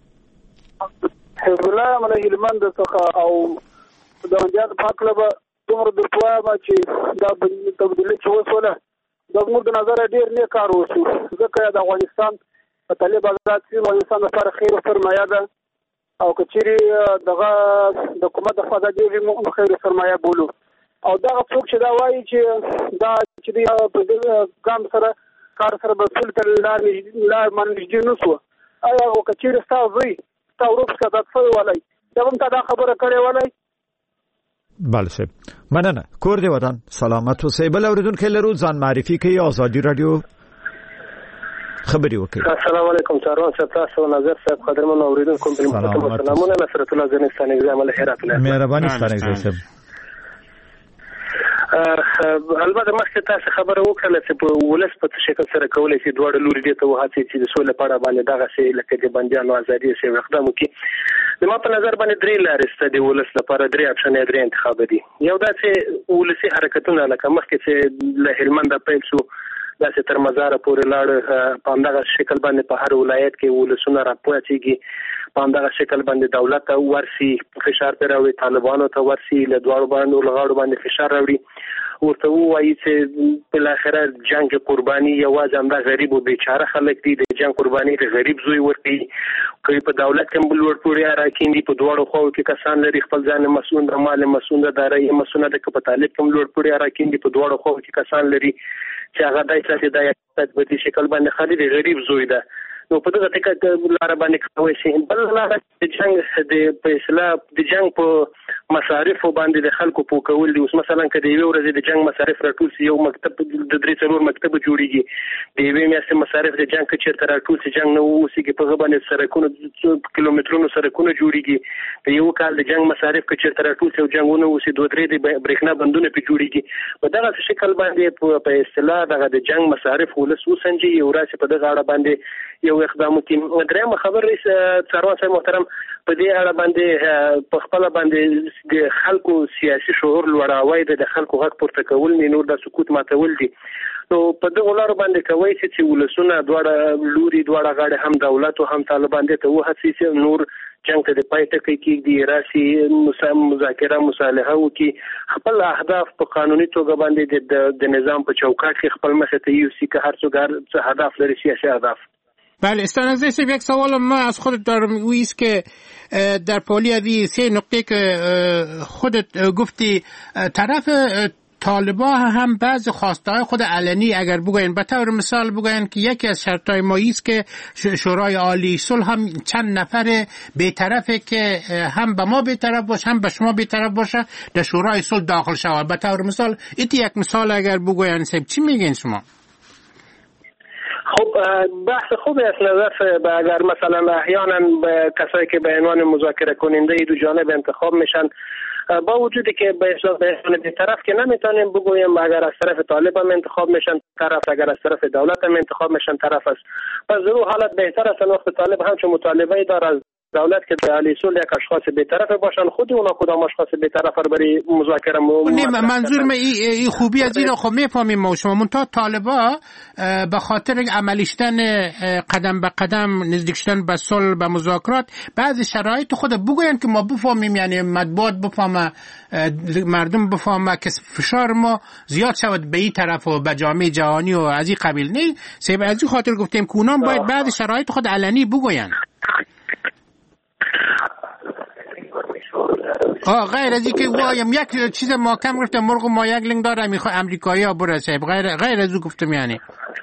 حزب الله من هلمند څخه او د جنجال پاکله به دومره د پوهه چې دا تبدیلي چې وسوله د موږ د نظر ډیر نه کار وشو ځکه د افغانستان په طالب آزاد سي افغانستان لپاره خیر سرمایه ده او کچيري دغه د حکومت د فساد دی موږ خیر سرمایه بولو او دا څوک چې دا وایي چې دا چې په ګام سره کار سره به ټول تل لا منځ نه سو ایا کچيري تاسو تاوروب څخه تاسو ولای دا هم تا خبره کړې ولای. بله صاحب مننه. کور دی ودان سلامت اوسئ. بل اوریدونکو لرو ځان معرفي کوي آزادي رادیو خبري وکړي. السلام علیکم چارون صاحب تاسو نظر صاحب قدرمن اوریدونکو په سلامونه نصرت الله زنستان ایزام له هرات له مهرباني ستانه صاحب. البته مخکې تاسو خبره وکړه چې په ولس په شکل سره کولای شي دوه لوري دي ته وهڅي چې د سولې په اړه باندې دغه شی لکه د بنديانو ازادي سي اقدام وکړي. د ما په نظر باندې درې لارې ست دي ولس لپاره درې اپشن درې انتخاب دي. یو دا چې ولسي حرکتونه لکه مخکې چې له هلمند پیل شو داسې تر مزار پورې لاړ په همدغه شکل باندې په هر ولایت کې ولسونه راپوهیږي په همدغه شکل باندې دولت ته ورسي فشار پر راوړي طالبانو ته ورسي له دواړو باندې لغړو باندې فشار راوړي ورته وایي چې په اخره جنگ قرباني یوازې همدا غریب او بیچاره خلک دي د جنگ قرباني د غریب زوی ورته کوي په دولت کې بل ور پورې راکېندي په دواړو خو کې کسان لري خپل ځان مسؤل د مال مسؤل د داري مسؤل د کپټالټ کوم لور پورې راکېندي په دواړو خو کې کسان لري چې هغه دای څه د په شکل باندې خالي د غریب زوی ده. نو په دغه ټکا لار باندې کوي شي بل لار د جنگ د فیصله د جنگ په مصارف باندې د خلکو په کول دي. اوس مثلا کله یو ورځ د جنگ مصارف راټول سي یو مکتب د 3 مکتب جوړیږي د یوې میاشتې مصارف د جنگ کې چیرته راټول سي جنگ نو اوسېږي په غبنې سرکونو کیلومترونو سرکونه جوړیږي د یو کال د جنگ مصارف کې چیرته راټول سي جنگونه اوسې 2-3 د برېښنا بندونه په جوړیږي. په دغه شکل باندې په اصطلاح دغه د جنگ مصارف ولس وسنجي یو راځي په دغه اړه باندې یو اقدام کوي. درېمه خبر رئیس څارون صاحب محترم په دې اړه باندې په خپل باندې د خلکو سیاسي شعور لوړاوی د خلکو حق پورته کول نه نور د سکوت ماتول دي. نو په دغه لار باندې کوي چې ولسونه دواړه لوري دواړه غاړه هم دولت او هم طالبان دي ته وهڅي چې نور جنگ ته د پایته کې دی راسي مذاکره مصالحه او کې خپل اهداف په قانوني توګه باندې د نظام په چوکاټ کې خپل مخه ته یو سی که هر څو هدف لري سیاسي اهداف. بله استانزه سیب یک سوال ما از خودت دارم ویست که در پالی هذه 3 نقطه که خودت گفتی طرف طالبان هم بعض خواستهای خود علنی اگر بگوین به طور مثال بگوین که یکی از شرطهای ما است که شورای عالی صلح هم چند نفر بی‌طرفه که هم به ما بی‌طرف باشه هم به شما بی‌طرف باشه در شورای صلح داخل شود. به طور مثال ایتی یک مثال اگر بگوین سیب چی میگین شما؟ خب بحث خوبی است نظر اگر مثلا احیانا کسایی که به عنوان مذاکره کننده دو جانب انتخاب میشن با وجودی که به طرف که نمیتونیم بگویم اگر از طرف طالب هم انتخاب میشن طرف اگر از طرف دولت هم انتخاب میشن طرف است. پس در حالت بهتر است وقت طالب هم چون مطالبه داره از دولت که به علی صلح یک اشخاص بی‌طرف باشن، خود اونا کدام اشخاص بی‌طرف رو برای مذاکره منظور من این خوبی از این رو خب میفهمیم ما شما منتها طالبا به خاطر عملی شدن قدم به قدم نزدیک شدن به صلح به مذاکرات بعضی شرایط خود بگوین که ما بفهمیم، یعنی مطبوعات بفهمه، مردم بفهمه که فشار ما زیاد شود به این طرف و به جامعه جهانی و از این قبیل. نه سبب از این خاطر گفتیم که اونام باید بعضی شرایط خود علنی بگوین. غیر از اینکه وایم یک چیز محکم گفتم مرغ ما یک لنگ داره میخواد امریکایی‌ها برسه، غیر از اون گفتم. یعنی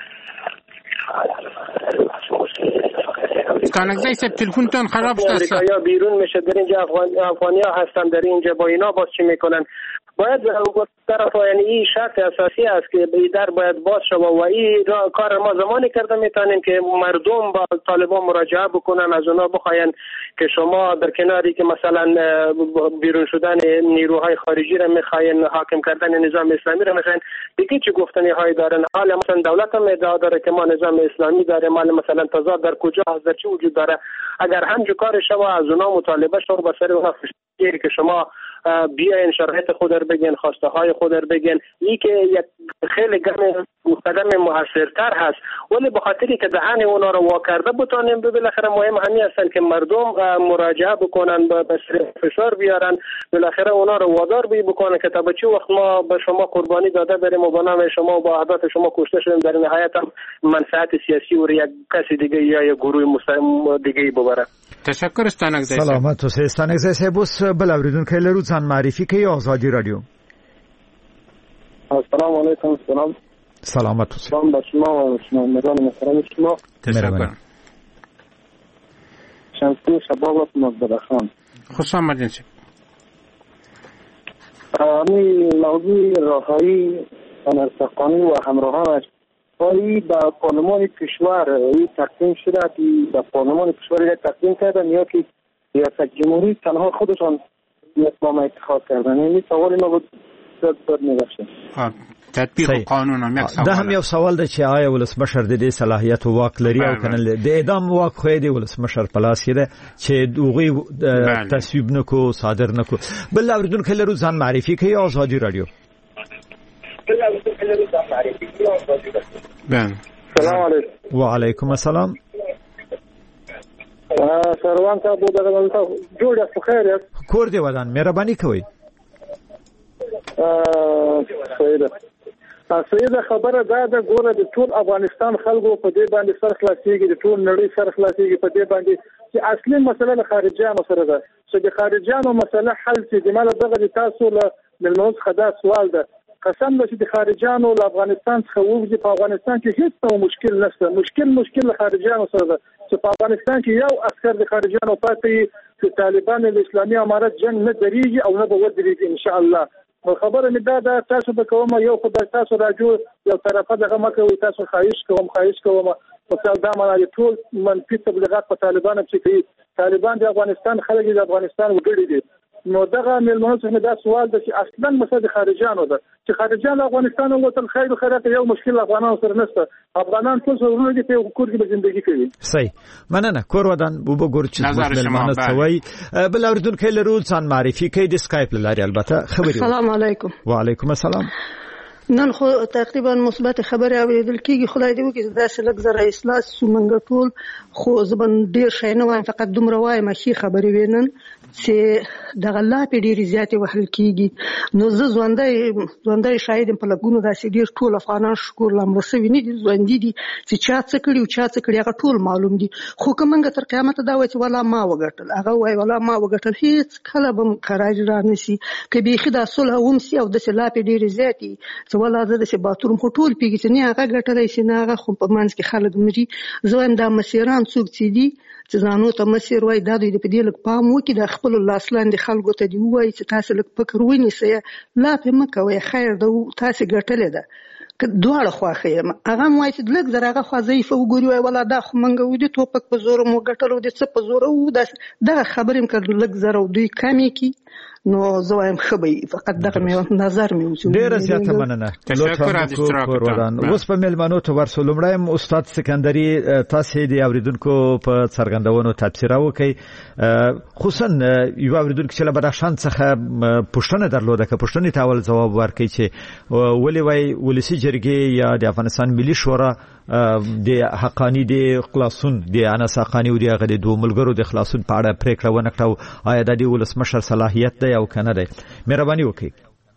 کانگزای سب تلفنتون خراب شده، امریکایی‌ها بیرون میشه، در اینجا افغانی‌ها هستن در اینجا، با اینا باز چی میکنن؟ باید طرف یعنی این شرط اساسی است که در باید باز شود و این کار ما زمانی کرده میتونیم که مردم با طالبان مراجعه بکنن، از اونا بخواین که شما در کناری که مثلا بیرون شدن نیروهای خارجی را میخواین، حاکم کردن نظام اسلامی را میخواین، دیگه چی گفتنی های دارن؟ حالا مثلا دولت هم ادعا داره که ما نظام اسلامی داره، مال مثلا تضاد در کجا هست، در چی وجود داره؟ اگر همچه کار شما از اونا مطالبه شد با سر اونا فشاری که شما بیاین شرایط خود رو بگین، خواسته های خود رو بگین، این که یک خیلی قدم موثرتر هست، ولی به خاطری که دهن اونا رو وا کرده بتونیم بالاخره مهم همین هستن که مردم مراجعه بکنن، به فشار بیارن، بالاخره اونا رو وادار بکنن که تا به چه وقت ما به شما قربانی داده بریم و با نام شما و با اهداف شما کشته شدیم، در نهایت هم منفعت سیاسی و یک کسی دیگه یا یک گروه دیگه ببره. تشکر استانگزای سلامت و استانگزای سبوس بلاوریدون که لروزان معرفی که آزادی رادیو. السلام علیکم. سلامت و سلام به شما و شما مردان محترم شما. تشکر. شمسی شبابت مقدرخان. خوش آمدین. همین موضوع راهایی انرسقانی و همراهانش ولی با پارلمان کشور این تقدیم شده که با پارلمان کشور تقدیم کردن یا که ریاست جمهوری تنها خودشان اقدام اتخاذ کردن. این سوال ما بود داد می‌بخشه. تطبیق قانون هم یک سوال ده هم یو سوال ده چې آیا ولسمشر د دې صلاحیت او واک لري او کنه د اعدام واک خو دی ولسمشر پلاس کې ده چې دوغي تصویب نکو صادر نکو. بل اوریدون کله روز ځان معرفي کوي آزادی رادیو. سلام علیکم. و علیکم السلام. سروان صاحب دغه جوړ است خیر است. کور دی ودان مهرباني کوي. سیده خبره دا د ګوره د ټول افغانستان خلکو په دې باندې سر خلاصيږي، د ټول نړۍ سر خلاصيږي په دې باندې چې اصلي مسله د خارجيانو سره ده، چې د خارجيانو مسله حل شي. د مال دغه تاسو له ملموس خدا سوال ده، قسم به چې د خارجيانو له افغانستان څخه وګړي په افغانستان کې هیڅ مشکل نشته. مشکل خارجيانو سره ده چې په افغانستان کې یو عسكر د خارجيانو پاتې چې طالبان د اسلامي امارت جنگ نه دریږي او نه به ودرېږي ان شاء الله. خبره مې دا تاسو به کوم یو خدای تاسو راجو یو طرفه دغه مکه وي، تاسو خواهش کوم مثلا دا معنی ټول منفي تبلیغات په طالبانو چې کوي. طالبان د افغانستان خلک د افغانستان وګړي دي. نو دغه ملمنو څخه دا سوال ده چې اصلا مسله خارجيانو ده چې خارجيان افغانستان وطن خیر خیرات یو مشکل افغانانو سره نشته. افغانان ټول ورونه دي په کور کې ژوندۍ کوي. صحیح مننه. کور ودان وګور چې ملمنو سوي بل اوریدون کله روز ځان معرفي کوي د اسکایپ لاري البته خبري. السلام علیکم. و علیکم السلام. نن خو تقریبا مثبت خبره اوریدل کیږي. خدای دې وکړي دا چې لږ زره اصلاح سومنګ ټول خو زبن ډیر شي نه وایم، فقط دومره وایم چې خبرې وینن چې د غلا په ډیر زیاتې وهل کیږي. نو زه ژوندۍ شاهد په لګونو داسې ډیر ټول افغانان شکر لامرسوي نه دي، ژوندۍ دي چې چا څه کړي او چا څه کړي هغه ټول معلوم دي. خو کومنګ تر قیامت دا وایي چې ولا ما وګټل، هغه وایي ولا ما وګټل، هیڅ کله به خراج را نشي که بیخي دا صلح ومسي او د سلا په ډیر زیاتې ولا زه د باتروم هټول پیږي چې نه هغه ګټلای شي نه هغه خو په منځ کې خلک مري. زه وایم دا مسیران څوک چې دي چې ځانو ته مسیر وای دا دوی په دې لږ پام وکړي، د خپل لاسلاندې خلکو ته دی وایي چې تاسو لږ فکر ونیسئ، لا په مکوئ، خیر ده تاسو ګټلې ده دواړه خواخې یم. هغه هم وایي چې لږ زر هغه خوا ضعیفه وګوري وایي ولا دا خو منګه و دي توپک په زور مو ګټلو دي څه په زور و دغه خبرې م کړ لږ زر او دوی کمې کړي نو زه وایم ښه به فقط دغه نظر مې وشو. ډېره زیاته مننه. اوس په میلمنو ته ورسو. لومړی استاد سکندري تاسو د اوریدونکو په څرګندونو تبصره وکړئ، خصوصا یو اوریدونکو چې له بدخشان څخه پوښتنه درلوده که پوښتنې ته اول ځواب ورکړي چې ولې وای ولسی جرګې یا د افغانستان ملي شورا د حقانی د خلاصون د انس حقانی او د هغه د دوه ملګرو د خلاصون په اړه پریکړه ونه کړه، آیا د ولسمشر صلاحیت دی او کنه دی؟ مهرباني وکړئ.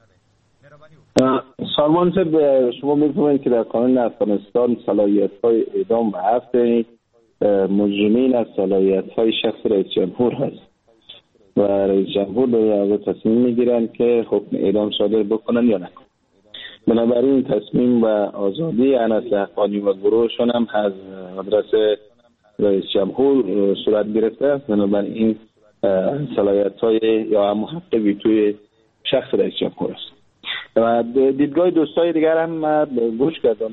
سالمان صاحب، شما می‌فهمید که در قانون افغانستان صلاحیت‌های اعدام و حبس مجرمین از صلاحیت‌های شخص رئیس جمهور هست و رئیس جمهور به تصمیم می‌گیرند که حکم اعدام صادر بکنن یا نکنن. بنابراین تصمیم و آزادی انس حقانی و گروهشون هم از مدرسه رئیس جمهور صورت گرفته. بنابراین صلاحیت‌های یا هم حق ویتوی شخص رئیس جمهور است. و دیدگاه دوستای دیگر هم گوش کردم.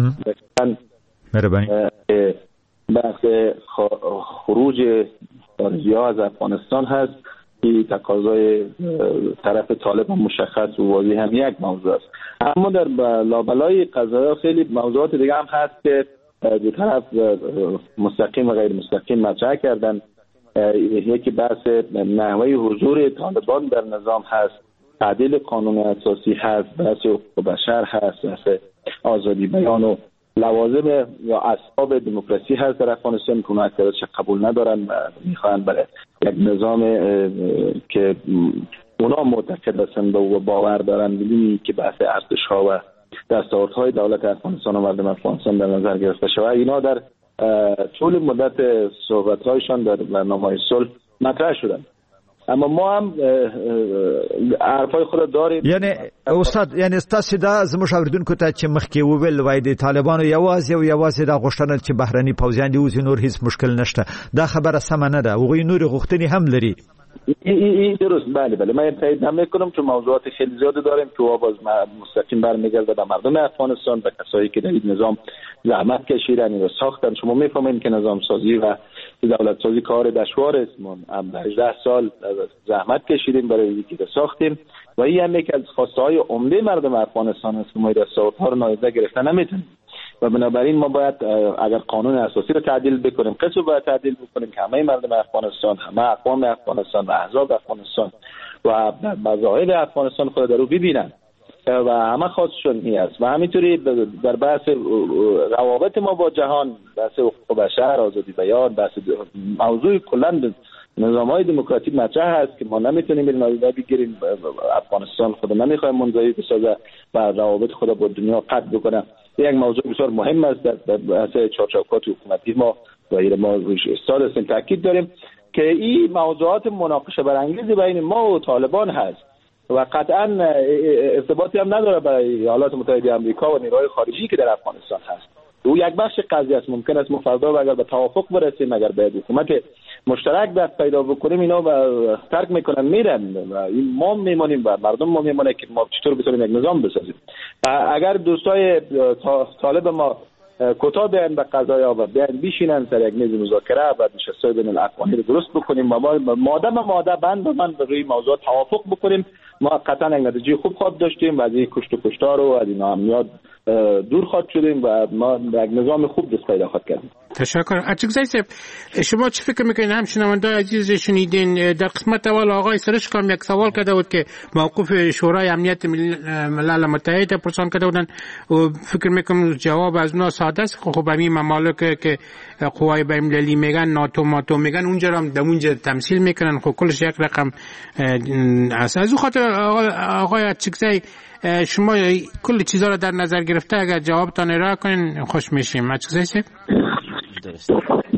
بحث خروج خارجی‌ها از افغانستان هست که تقاضای طرف طالب هم مشخص و واضح هم یک موضوع است. اما در لابلای قضایا خیلی موضوعات دیگه هم هست که دو طرف مستقیم و غیر مستقیم مطرح کردن. یکی بحث نحوه حضور طالبان در نظام هست، تعدیل قانون اساسی هست، بحث حقوق بشر هست، بحث آزادی بیان و لوازم یا اسباب دموکراسی هست در افغانستان که اونها اکثرش قبول ندارن و میخوان برای یک نظام که اونا معتقد هستند و باور دارن بدونی که بحث ارتش‌ها و دستاوردهای دولت افغانستان و مردم افغانستان در نظر گرفته شود. اینا در طول مدت صحبت‌هایشان در برنامه‌های صلح مطرح شدن. اما ما هم حرفای خود داریم. یعنی استاد، یعنی تاسو دا زموږ اوریدونکو ته چې مخکې وویل وای د طالبانو یوازې دا غوښتنه چې بهرني پوځیان دي اوس نور هیڅ مشکل نشته، دا خبره سمه نه ده. هغوی نور غوښتنې هم لري. درست، بله من تایید هم میکنم چون موضوعات خیلی زیاده داریم که باز مستقیم برمیگرده به مردم افغانستان، به کسایی که در این نظام زحمت کشیدن و ساختن. شما میفهمید که نظام سازی و دولت سازی کار دشوار است. ما 18 سال زحمت کشیدیم برای اینکه ساختیم و این هم یک از خواسته های عمده مردم افغانستان است که ما دستاوردها رو نادیده گرفتن نمیتونیم و بنابراین ما باید اگر قانون اساسی رو تعدیل بکنیم، قصه باید تعدیل بکنیم که همه مردم افغانستان، همه اقوام افغانستان و احزاب افغانستان و مذاهب افغانستان خود در رو ببینن و همه خواستشون این است. و همینطوری در بحث روابط ما با جهان، بحث حقوق بشر، آزادی بیان، بحث موضوع کلا نظام‌های دموکراتیک مطرح هست که ما نمیتونیم این نادیده بگیریم. افغانستان خود نمیخواد منزوی بسازه و روابط خود با دنیا قطع بکنه. یک موضوع بسیار مهم است در بحث چارچوبات حکومتی ما و ما روش استاد هستیم. تاکید داریم که این موضوعات مناقشه برانگیز بین ما و طالبان هست و قطعا ارتباطی هم نداره با ایالات متحده آمریکا و نیروهای خارجی که در افغانستان هست. او یک بخش قضیه است. ممکن است ما فردا اگر به توافق برسیم، اگر به حکومت مشترک دست پیدا بکنیم، اینا ترک میکنن میرن و این ما میمونیم و مردم ما میمونه که ما چطور بتونیم یک نظام بسازیم. اگر دوستای طالب ما کوتاه بیان به قضایا و بیان بشینن سر یک میز مذاکره و نشست‌های بین الاقوامی رو درست بکنیم و ما ماده بند به من روی موضوع توافق بکنیم، ما قطعا یک نتیجه خوب خواهد داشتیم و از این کشت و کشتار و از این ناامنیات دور خواهد شدیم و ما یک نظام خوب دست پیدا خواهد کردیم. تشکر. اچکزای صاحب، شما چه فکر میکنید؟ هم شنوندگان عزیز شنیدین در قسمت اول آقای سرشکم یک سوال کرده بود که موقف شورای امنیت ملل متحد پرسان کرده بودن و فکر میکنم جواب از اونا ساده است. خب همین ممالک که قوای بین‌المللی میگن، ناتو میگن، اونجا هم دمونجا تمثیل میکنن. خب کلش یک رقم است. از اون خاطر آقای اچکزای شما کل چیزا رو در نظر گرفته اگر جوابتان ارائه کنین خوش میشیم. اچکزای صاحب، درست.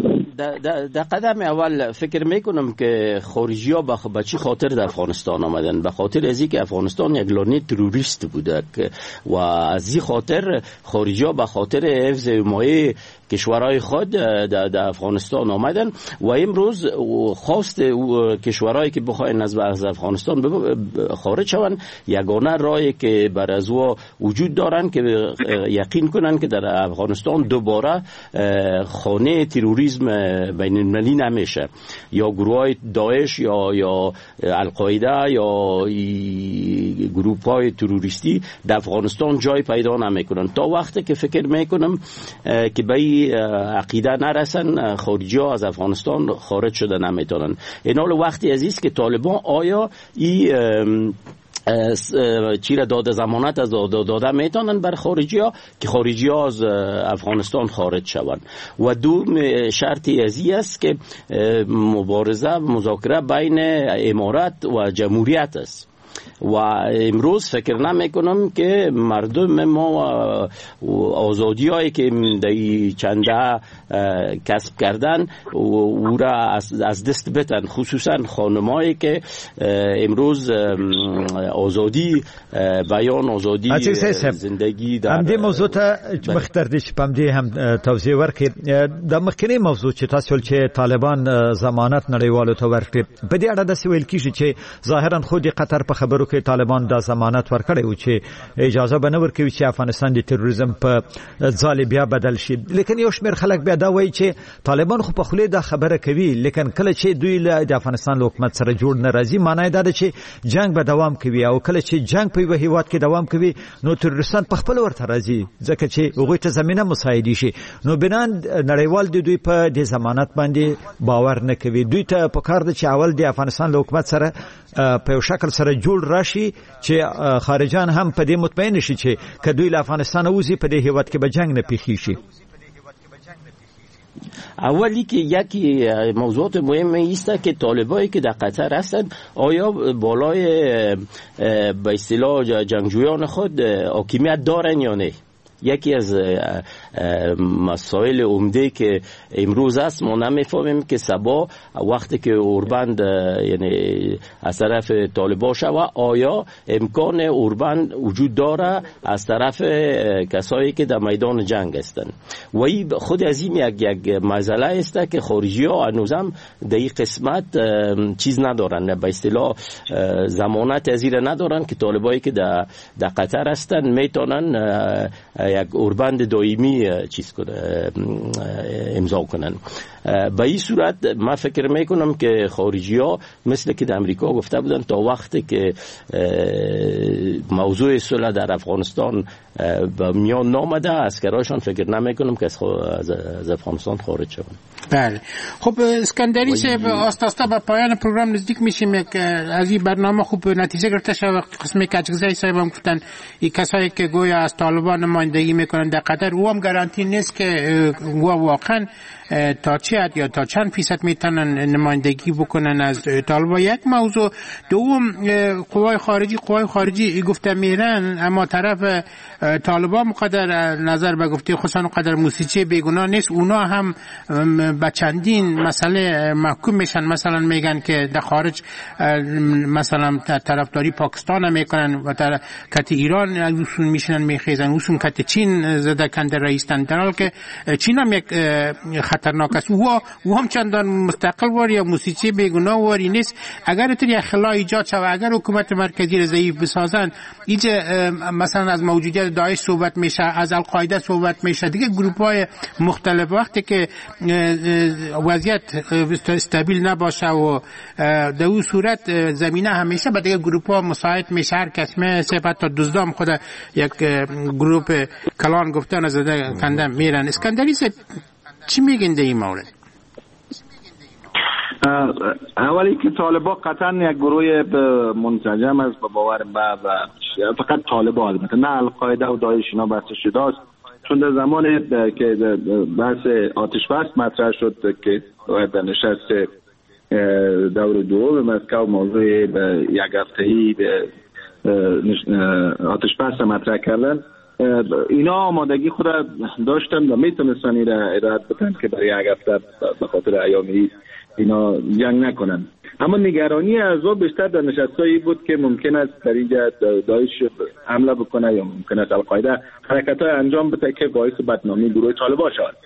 در قدم اول فکر میکنم که خارجی ها به چی خاطر در افغانستان آمدن؟ به خاطر از اینکه افغانستان یک لانه تروریست بوده و از این خاطر خارجی ها به خاطر حفظ مایه کشورهای خود در افغانستان آمدن و امروز خواست کشورهایی که بخواین از افغانستان خارج شوند یگانه راهی که بر از او وجود دارن که یقین کنن که در افغانستان دوباره خانه تروریسم بین المللی نمیشه، یا گروه داعش یا القاعده یا گروه های تروریستی در افغانستان جای پیدا نمیکنن. تا وقتی که فکر میکنم که به این عقیده نرسن خارجی ها از افغانستان خارج شده نمیتونن. این حال وقتی عزیز که طالبان آیا این چی را داده ضمانت از داده میتونن بر خارجی ها که خارجی ها از افغانستان خارج شوند. و دوم شرطی ازی است که مذاکره بین امارات و جمهوریت است و امروز فکر نمیکنم که مردم ما آزادی هایی که در چنده کسب کردن او را از دست بتن، خصوصا خانمایی که امروز آزادی بیان، آزادی زندگی در همدې موضوع ته مختر دي چې پم دې هم توضیح ورکړي. د مخکنی موضوع چې تاسو چې طالبان ضمانت نړیوالو ته ورکړي په دې اړه د سویل کیږي چې ظاهرا خو د قطر په خبرو کې طالبان د ضمانت ورکړي او چې اجازه به نه ورکوي چې افغانستان د تروریزم په ځای بیا بدل شي. لیکن یو شمېر خلک بیا دا وایي چې طالبان خو په خولې دا خبره کوي، لیکن کله چې دوی له د افغانستان حکومت سره جوړ نه راځي معنی دا ده چې جنگ به دوام کوي، او کله چې جنگ په یو هیواد کې دوام کوي نو تروریستان په خپل ورته راځي ځکه چې هغوی ته زمینه مساعدي شي. نو بنان نړیوال د دوی په دې ضمانت باندې باور نه کوي. دوی ته په کار ده چې اول د افغانستان حکومت سره په یو شکل سره جوړ راشي چې خارجان هم په دې مطمئن شي چې که دوی له افغانستان وځي په دې هیواد کې به جنگ نه پیښی شي. اولی که یکی موضوعات مهم است که طالبایی که در قطر هستند آیا بالای به اصطلاح جنگجویان خود حاکمیت دارن یا نه. یکی از مسائل عمده که امروز است ما نمیفهمیم که سبا وقتی که اوربند یعنی از طرف طالبان شود آیا امکان اوربند وجود داره از طرف کسایی که در میدان جنگ هستند. و این خود از این یک مسئله است که خارجی ها هنوزم در این قسمت چیز ندارن، به اصطلاح ضمانت از این ندارن که طالبایی که در قطر هستند میتونن یک اوربند دائمی چیز کنه امضا کنن. به این صورت من فکر میکنم که خارجی ها مثل که در امریکا گفته بودن تا وقتی که موضوع صلح در افغانستان به میان نامده عسکرایشان فکر نمیکنم که از افغانستان خارج شوند. بله خب اسکندری صاحب آستاستا به پایان پروگرام نزدیک میشیم. از این برنامه خوب نتیجه گرفته شد. قسمی کچگزای صاحب هم گفتن این کسایی که گویا از طالبان نمایندگی میکنن در قطر او هم گارانتی نیست که واقعا تا چه حد یا تا چند فیصد میتونن نمایندگی بکنن از طالبان. یک موضوع. دوم قوای خارجی گفته میرن اما طرف طالبان مقدر نظر به گفته خصوصا قدر موسیقی بیگناه نیست، اونا هم به چندین مسئله محکوم میشن. مثلا میگن که در خارج مثلا طرفداری پاکستان میکنن و کت ایران اصول میشنن میخیزن، اصول کت چین زده کنده رئیستن، در حال که چین هم یک خطرناک است. او هم چندان مستقل واری یا موسیقی بیگناه واری نیست. اگر اتر یک خلا ایجاد شود، اگر حکومت مرکزی را ضعیف بسازن، اینجا مثلا از موجودیت داعش صحبت میشه، از القاعده صحبت میشه، دیگه گروپ های مختلف. وقتی که وضعیت استابیل نباشه و در اون صورت زمینه همیشه به دیگه گروپ ها مساعد میشه. هر کس میشه تا دزدام خود یک گروپ کلان گفتن از کنده میرن. اسکندری صاحب چی میگین در این مورد؟ اولی که طالبان قطعا یک گروه منسجم است به باور ما و فقط طالبان، البته نه القاعده و داعش اینا بحث شده است. چون در زمان که بحث آتش بس مطرح شد که در نشست دور دوم مسکو موضوع یک هفته‌ای آتش بس مطرح کردن، اینا آمادگی خود داشتن و میتونستن این را ارائه بدن که برای یک هفته به خاطر ایام عید اینا جنگ نکنن. اما نگرانی اعضا بیشتر در نشستایی بود که ممکن است در اینجا داعش حمله بکنه یا ممکن است القاعده حرکت‌های انجام بده که باعث بدنامی گروه طالبان شود.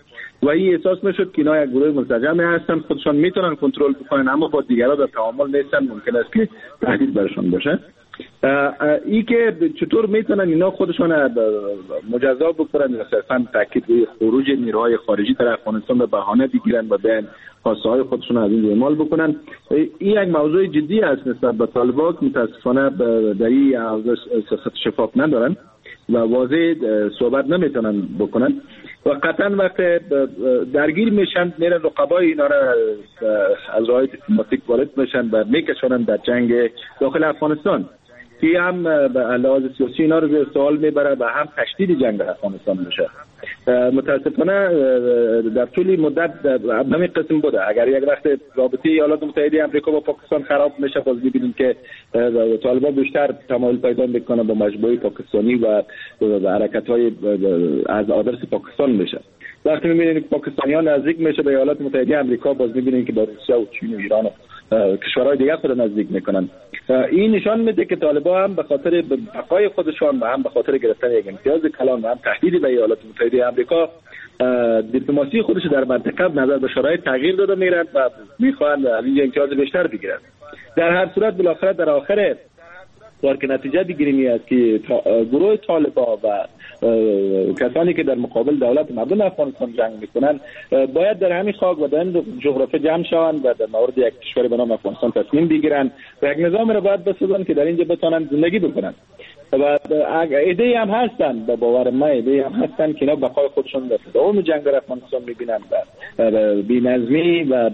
و این احساس میشد که اینا یک گروه منسجم هستن، خودشان میتونن کنترل بکنن اما با دیگران در تعامل نیستن، ممکن است که تهدید برشان باشه. ای که چطور میتونن اینا خودشان مجزا بکنن یا صرفا تاکید روی خروج نیروهای خارجی در افغانستان به بهانه بگیرن و بیان خواسته های خودشون از این اعمال بکنن. این یک موضوع جدی است نسبت به طالبان که متاسفانه در این حوزه سیاست شفاف ندارن و واضح صحبت نمیتونن بکنن و قطعا وقت درگیر میشن میرن رقبای اینا را از راه دیپلماتیک وارد میشن و میکشونن در جنگ داخل افغانستان که هم به لحاظ سیاسی اینا رو زیر سوال میبره و هم تشدید جنگ در افغانستان میشه. متاسفانه در طول مدت همین قسم بوده. اگر یک وقت رابطه ایالات متحده آمریکا با پاکستان خراب میشه، باز میبینیم که طالبان بیشتر تمایل پیدا میکنه با مجموعه پاکستانی و حرکت‌های از آدرس پاکستان میشه. وقتی میبینیم که پاکستانیان نزدیک میشه به ایالات متحده آمریکا، باز میبینیم که با روسیه و چین و ایران و کشورهای دیگه خود نزدیک میکنن. این نشان میده که طالبان هم به خاطر بقای خودشان و هم به خاطر گرفتن یک امتیاز کلان و هم تهدید به ایالات متحده آمریکا دیپلماسی خودش در منطقه نظر به شرایط تغییر داده میرن و میخوان این امتیاز بیشتر بگیرن. در هر صورت بالاخره در آخر کار که نتیجه بگیریم است که گروه طالبان و کسانی که در مقابل دولت مردم افغانستان جنگ میکنن باید در همین خاک و در این جغرافی جمع شوند و در مورد یک کشور به نام افغانستان تصمیم بگیرن و یک نظام را باید بسازن که در اینجا بتونن زندگی بکنن. و ایده هم هستن، به باور من ایده هم هستن که اینا بقای خودشون در تداوم جنگ در افغانستان میبینن و بی‌نظمی و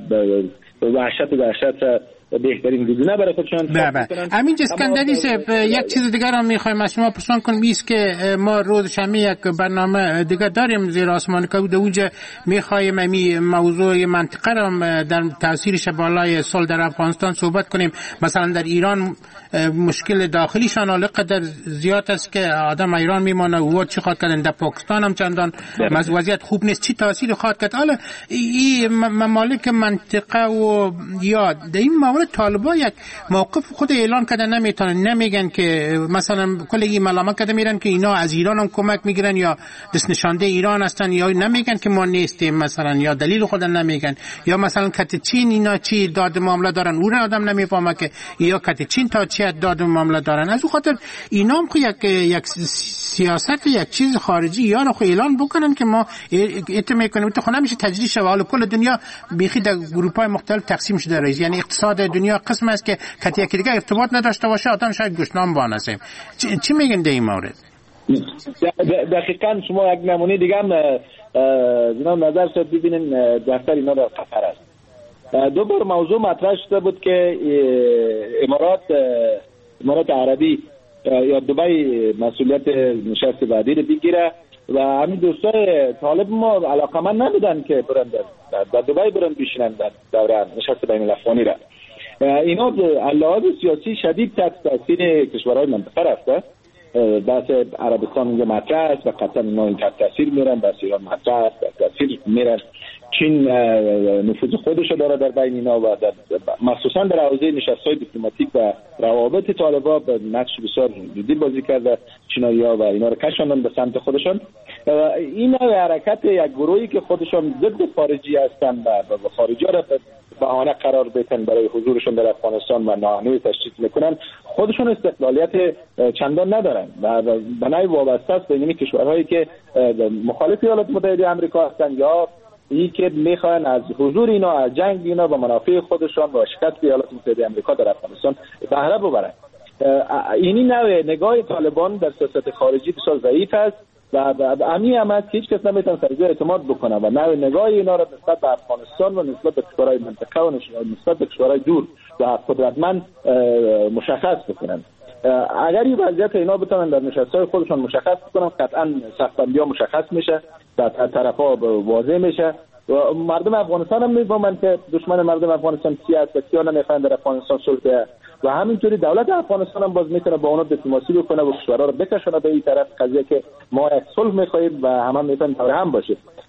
وحشت بهترین گزینه برای خودشان. امین اسکندری صاحب، یک چیز دیگر هم میخوایم از شما پرسان کنیم، ایست که ما روز شنبه یک برنامه دیگه داریم زیر آسمان که دوجه میخوایم امی موضوع منطقه را در تاثیرش بالای صلح در افغانستان صحبت کنیم. مثلا در ایران مشکل داخلیشان حالا قدر زیاد است که آدم ایران میمانه و چی خواهد کردن. در پاکستان هم چندان وضعیت خوب نیست، چی تاثیر خواهد کرد؟ حالا این ممالک منطقه و یا در این مورد طالبان یک موقف خود اعلان کردن نمیتونن، نمیگن که مثلا کلی ملامت کرده میرن که اینا از ایران هم کمک میگیرن یا دست نشانده ایران هستن، یا نمیگن که ما نیستیم مثلا، یا دلیل خود نمیگن، یا مثلا کت چین اینا چی داد معامله دارن اون آدم نمیفهمه که یا کت چین تا چی داد معامله دارن. از اون خاطر اینا هم یک سیاست یک چیز خارجی یا رو اعلان بکنن که ما اعتماد میکنیم تو نمیشه تجریش و حالا کل دنیا بیخی در گروه‌های مختلف تقسیم شده رئیس، یعنی اقتصاد دنیا قسم است که کتی یکی دیگه ارتباط نداشته باشه آدم شاید گشنام وانسه. چی میگن در این مورد؟ دقیقاً شما یک نمونه دیگه هم جناب نظر شد ببینین دفتر اینا در قطر است. دو بار موضوع مطرح شده بود که امارات عربی یا دبی مسئولیت نشست بعدی رو بگیره و همین دوستای طالب ما علاقمند نبودن که برن در دبی برن بشینن در دوره نشست بین الافغانی را. اینا لحاظ سیاسی شدید تحت تاثیر کشورهای منطقه رفته. بحث عربستان اینجا مطرح است و قطعا اینا این تحت تاثیر میرن، بحث ایران مطرح است تحت تاثیر میرن. چین نفوذ خودش داره در بین اینا و مخصوصا در حوزه نشست‌های دیپلماتیک و روابط طالبان به نقش بسیار جدی بازی کرده چینایی‌ها و اینا رو کشاندن به سمت خودشان. این حرکت یک گروهی که خودشان ضد خارجی هستن و خارجی‌ها را بهانه قرار بدن برای حضورشون در افغانستان و ناامنی تشدید میکنن، خودشون استقلالیت چندان ندارن و به نوعی وابسته است به این کشورهایی که مخالف ایالات متحده آمریکا هستن یا این که میخوان از حضور اینا، از جنگ اینا و منافع خودشان و شکست ایالات متحده آمریکا در افغانستان بهره ببرن. اینی نوع نگاه طالبان در سیاست خارجی بسیار ضعیف است و امی هم است که هیچ کس نمیتونه سرزیر اعتماد بکنه و نوع نگاه اینا را نسبت به افغانستان و نسبت به کشورهای منطقه و نسبت به کشورهای دور و قدرتمند مشخص بکنن. اگر این وضعیت اینا بتونن در نشست‌های خودشون مشخص بکنن، قطعا سخت‌بندی‌ها مشخص میشه، در طرف‌ها واضح میشه و مردم افغانستان هم میفهمن که دشمن مردم افغانستان کی است و کیا نمیخوان در افغانستان صلح و همینطوری دولت افغانستان هم باز میتونه با اونا دیپلماسی بکنه و کشورها رو بکشونه به این طرف قضیه که ما یک صلح میخوایم و همه میتونن دور هم باشه.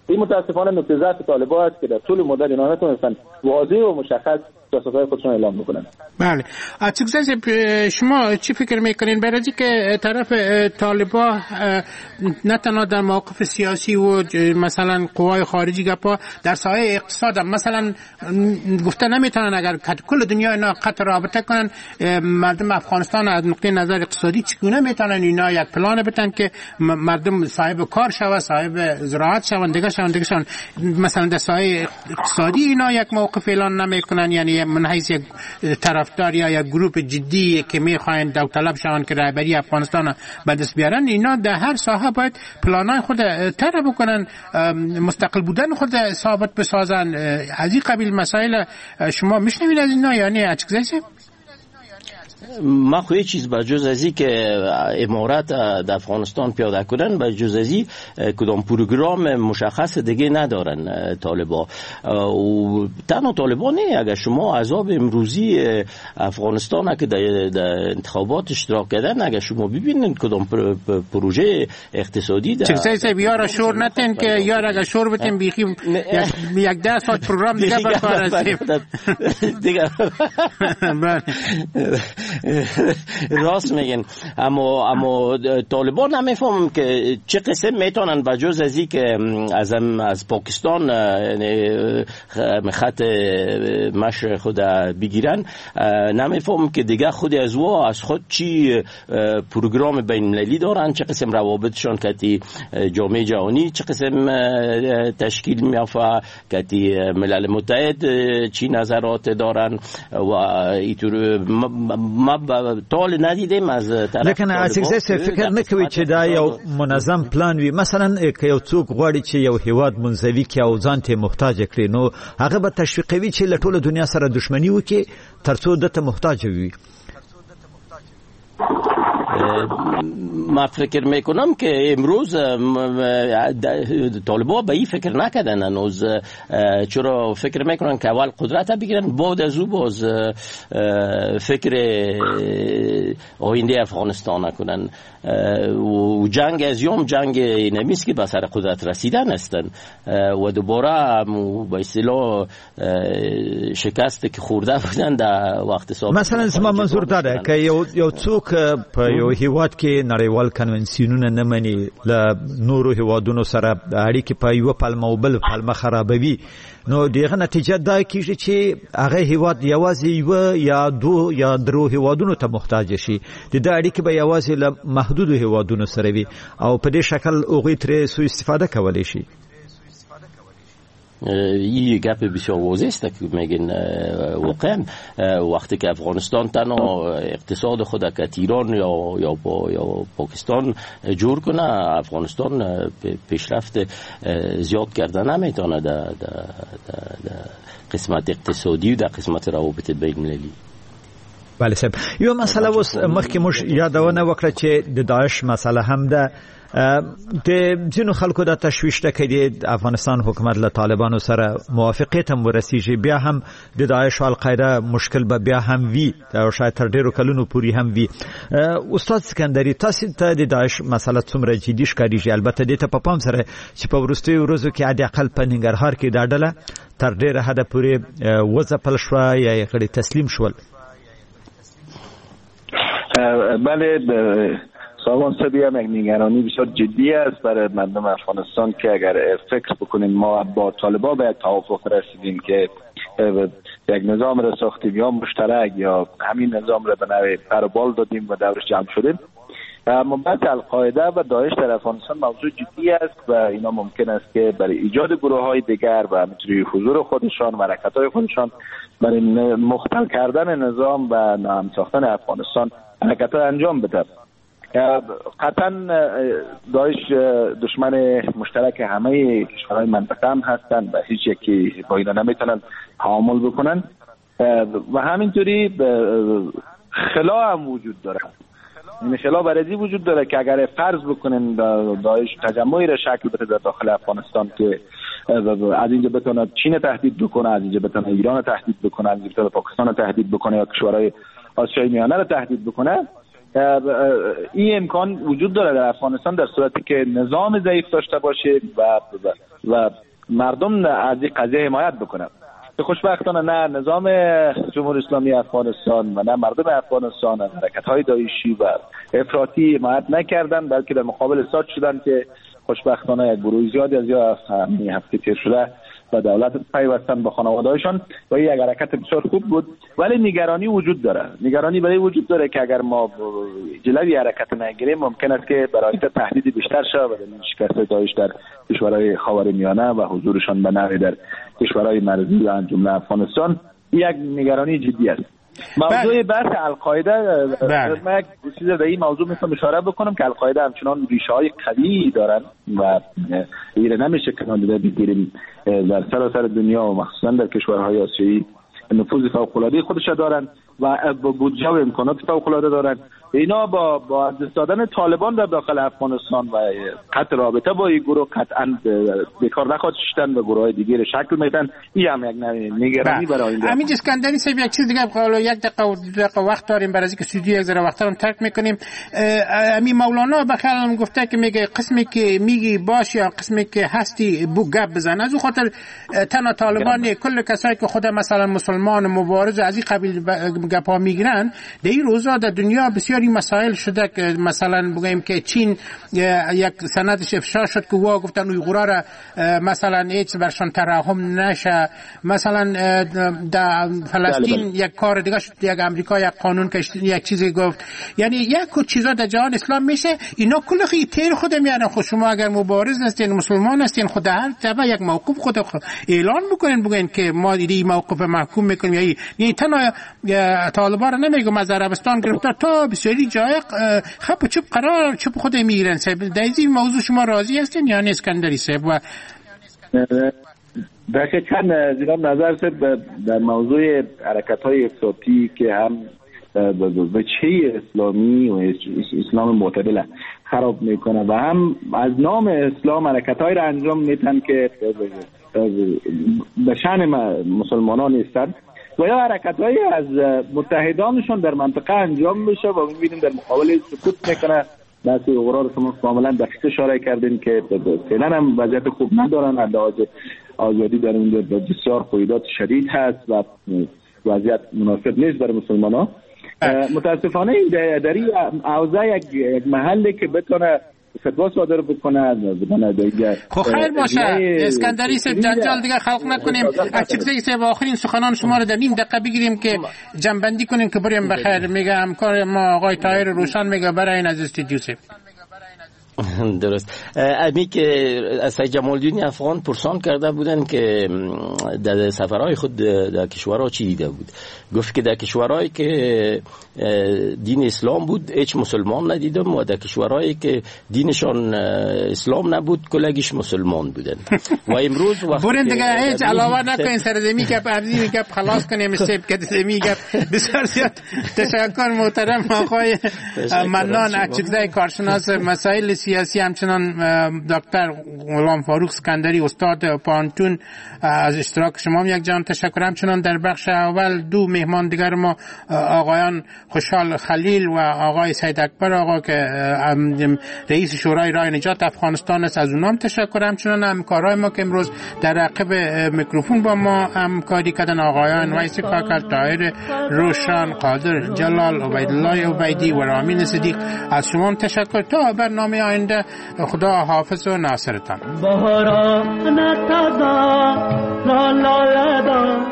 این متاسفانه نقطه ضعف طالبان است که در طول مدت اینا نتونستن واضح و مشخص سیاست‌های خودشون اعلام بکنن. بله. شما چی فکر میکنین برای اینکه طرف طالبان نه تنها در موقف سیاسی و مثلا قوای خارجی گپا در ساحه اقتصاد مثلا گفته نمیتونن اگر کل دنیا اینا قطع رابطه کنن مردم افغانستان از نقطه نظر اقتصادی چگونه میتونن اینا یک پلان بتن که مردم صاحب کار شوه، صاحب زراعت شون، دیگه شون مثلا در ساحه اقتصادی اینا یک موقف اعلان نمیکنن، یعنی من حیث یک طرفدار یا یک گروپ جدی که میخواین داوطلب شون که رهبری افغانستان به دست بیارن، اینا در هر ساحه باید پلانای خود طرح بکنن، مستقل بودن خود ثابت بسازن. از این قبیل مسائل شما میشنوید از اینا یعنی اچکزه؟ ما خو چیز به جز ازی که امارات در افغانستان پیاده کردن به جز ازی کدام پروگرام مشخص دیگه ندارن طالبان. و تنها طالبان نه، اگر شما عذاب امروزی افغانستان که در انتخابات اشتراک کردن اگر شما ببینید کدام پروژه اقتصادی در چیزای بیار شور نتن که یار اگر شور بتن بیخی یک 10 ساعت پروگرام دیگه برکار است دیگه. راست میگن. اما طالبان نمیفهمم که چه قسم میتونن بجز ازی که از پاکستان خط مشرق خود بگیرن، نمیفهمم که دیگه خود از خود چی پروگرام بین المللی دارن، چه قسم روابطشان کتی جامعه جهانی چه قسم تشکیل میافه، کتی ملل متحد چی نظرات دارن و اینطور ما طول ندیدیم از طرف. لیکن اساساً فکر نکوي چې دا یو منظم پلان وي. مثلا که یو څوک غواړي چې یو هیواد منزوي کې او ځان ته محتاج کړي نو هغه به تشویقوي چې له ټوله دنیا سره دښمني وکړي ترڅو دته محتاج وي. ما فکر میکنم که امروز طالبان به این فکر نکردن هنوز، چرا فکر میکنن که اول قدرت بگیرن بعد از او باز فکر آینده افغانستان نکنن. و جنگ از یوم جنگ نمیست که به سر قدرت رسیدن هستن و دوباره به اصطلاح شکست که خورده بودن در وقت سابق. مثلا زما منظور داره که یو څوک په یو هیواد کې نړیوال کنونسیونونه نه مني، له نورو هیوادونو سره اړیکې په یو پلمه او بل پلمه خرابوي، نو دغه نتیجه دا کیږي چې هغه هیواد یوازې یو یا دو یا درو هیوادونو ته محتاج شي، د دې اړیکې به یوازې له محدودو هیوادونو سره وي او په دې شکل هغوی ترې سوء استفاده کولی شي. این گپ بسیار واضح است که میگن واقعا وقتی که افغانستان تنها اقتصاد خود که ایران یا پاکستان جور کنه، افغانستان پیشرفت زیاد کرده نمیتونه در قسمت اقتصادی و در قسمت روابط بین المللی. بله صاحب، یو مسئله اوس مخکې موږ یادونه وکړه چې د داعش مسئله هم ده. د ځینو خلکو د تشویش ده کې د افغانستان حکومت له طالبانو سره موافقت هم ورسیږي، بیا هم د داعش او القاعده مشکل به بیا هم وي او شاید تر ډیرو کلونو پورې هم وي. استاد سکندری، تاسو ته د داعش مسله څومره جدي ښکارېږي؟ البته دې ته په پام سره چې په وروستیو ورځو کې حد اقل په ننګرهار کې دا ډله تر ډیره حده پورې وځپل شوه یا یې غړي تسلیم شول. بله، سازمان سبی هم یک نگرانی بسیار جدی است برای مردم افغانستان که اگر فکر بکنیم ما با طالبان به توافق رسیدیم که یک نظام را ساختیم یا مشترک یا همین نظام را به نوعی پروبال دادیم و دورش جمع شدیم، منبعث القاعده و داعش در افغانستان موضوع جدی است و اینا ممکن است که برای ایجاد گروه‌های دیگر و همینطوری حضور خودشان و حرکت‌های خودشان برای مختل کردن نظام و ناامن ساختن افغانستان حرکت‌های انجام بدن. قطعا داعش دشمن مشترک همه کشورهای منطقه هم هستند و هیچ یکی با اینا نمیتونن تعامل بکنن و همینطوری خلا هم وجود داره. این خلا برای وجود داره که اگر فرض بکنن داعش تجمعی را شکل بده در داخل افغانستان که از اینجا بتونه چین تهدید بکنه، از اینجا بتونه ایران تهدید بکنه، از اینجا بتونه پاکستان تهدید بکنه یا کشورهای آسیای میانه را تهدید بکنه، این امکان وجود داره در افغانستان در صورتی که نظام ضعیف داشته باشه و و مردم از این قضیه حمایت بکنن. خوشبختانه نه نظام جمهوری اسلامی افغانستان و نه مردم افغانستان از حرکت‌های داعشی و افراطی حمایت نکردند، بلکه در مقابل ساعت شدند که خوشبختانه یک گروه زیادی از این هفته تیر شده و دولت پیوستن به خانواده‌هاشان و این یک حرکت بسیار خوب بود. ولی نگرانی وجود داره، نگرانی برای وجود داره که اگر ما جلوی حرکت نگیریم ممکن است که برای تهدید بیشتر شود و شکست داعش در کشورهای خاورمیانه و حضورشان به نوعی در کشورهای مرزی و از جمله افغانستان یک نگرانی جدی است. موضوع بحث القاعده، من یک چیز در این موضوع میخوام اشاره بکنم که القاعده همچنان ریشه‌های قوی دارن و ایره نمیشه که نادیده بگیریم. در سراسر دنیا و مخصوصا در کشورهای آسیایی نفوذ فوق‌العاده خودش دارن و بودجه و امکانات فوق‌العاده دارن. اینا با از دست دادن طالبان در داخل افغانستان و قطع رابطه با این گروه قطعا بیکار نخواهد شدن و گروه‌های دیگه شکل میدن. این هم یک نگرانی برای آینده. همین اسکندری صاحب یک چیز دیگه حالا یک دقیقه وقت داریم برای اینکه استودیو یک ذره وقت رو ترک میکنیم. همین مولانا بخیرم گفته که میگه قسمی که میگی باش یا قسمی که هستی بو گپ بزن. از اون خاطر تنها طالبان کل کسایی که خود مثلا مسلمان مبارز از این قبیل گپا میگیرن در این روزا در دنیا بسیاری مسائل شده که مثلا بگیم که چین یک سندش افشا شد که وا گفتن اویغورا را مثلا هیچ برشان ترحم نشه. مثلا در فلسطین یک کار دیگه شد، یک امریکا یک قانون کشید، یک چیزی گفت. یعنی یک چیزا در جهان اسلام میشه اینا کل خیلی تیر خود میارن. خود شما اگر مبارز هستین مسلمان هستین خود هر جبه یک موقف خود اعلان بکنین بگین که ما این موقف محکوم میکنیم. یعنی تنها طالبان نمیگم از عربستان گرفتار تا بسیاری جای خب چپ قرار چپ خود میگیرن. در این موضوع شما راضی هستین یا نه اسکندری صاحب؟ و دقیقاً جناب نظر صاحب در موضوع حرکت‌های افراطی که هم به چه اسلامی و اسلام معتدل خراب میکنه و هم از نام اسلام حرکت‌های را انجام میدن که به شأن مسلمانان نیستند و یا حرکت‌های از متحدانشون در منطقه انجام میشه و می‌بینیم در مقابل سکوت میکنه. بحث اوغورا رو شما کاملا دقیق اشاره کردین که فعلا هم وضعیت خوب ندارن، علاوه آزادی در اونجا بسیار قیودات شدید هست و وضعیت مناسب نیست برای مسلمانان. متاسفانه در این اوضاع یک محلی که بتونه فتوا صادر بکنه دیگه. خب خیر باشه اسکندری صاحب جنجال دیگه خلق نکنیم. اکچولی صاحب آخرین سخنان شما رو در نیم دقیقه بگیریم که جنبندی کنیم که بریم بخیر. میگه همکار ما آقای طاهر روشن میگه برای این از استودیو صاحب. درست. امی که از سید جمال الدین افغان پرسان کرده بودن که در سفرهای خود در کشورها چی دیده بود. گفت که در کشورهایی که دین اسلام بود هیچ مسلمان ندیدم و در کشورهایی که دینشان اسلام نبود کلگیش مسلمان بودن. و امروز وقتی برین دیگه هیچ علاوه نکنین سرزمی که ابزی که خلاص کنیم سیب که زمین که بسیار زیاد تشکر محترم آقای منان اکچگزای کارشناس مسائل سیاسی، همچنان دکتر غلام فاروق اسکندری استاد پانتون از اشتراک شما یک جان تشکر. همچنان در بخش اول دو مهمان دیگر ما آقایان خوشحال خلیل و آقای سید اکبر آقا که رئیس شورای رای نجات افغانستان است، از اونام تشکر. همچنان همکارای ما که امروز در عقب میکروفون با ما همکاری کردن آقایان ویس کاکل، طاهر روشن، قادر جلال، عبیدالله عبیدی و رامین صدیق. از شما تشکر. تا برنامه آینده خدا حافظ و ناصرتان. بهاران تازه را لاله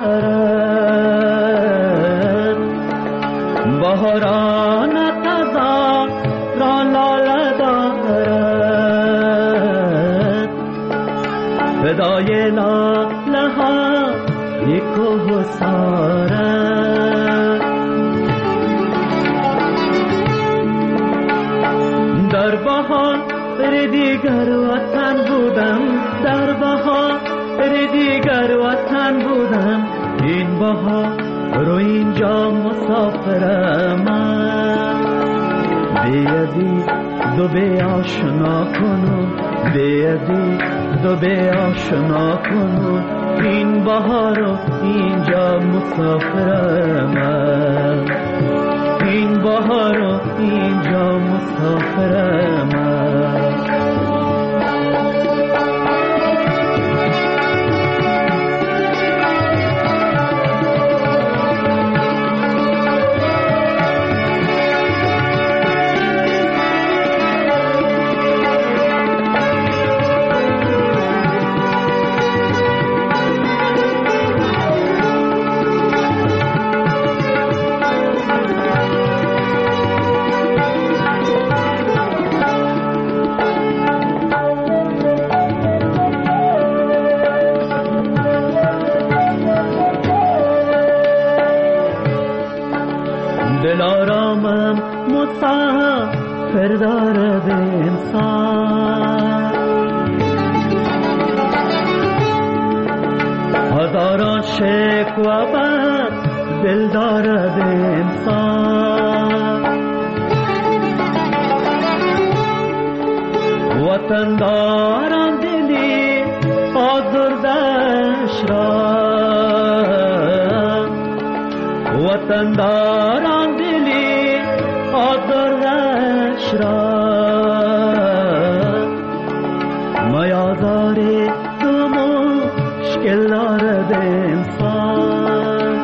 دارد، بهاران تازه را لاله دارد، فدای لاله ها نیکو سارد. در بهار دیگر وطن بودم، در بهار دیگر وطن بودم، این بهار رو اینجا مسافرم. بیادی دو به آشنا کنون، بیادی دو به آشنا کنون، این بهار رو اینجا مسافرم. این بهار رو اینجا مسافرم. جامم مسافر دارد انسان. هزاران شکوه بر دل دارد انسان. وطن دارم دلی آزردش را، وطن دارم دلی آزردش را. میازاری تو مشکل دارد انسان.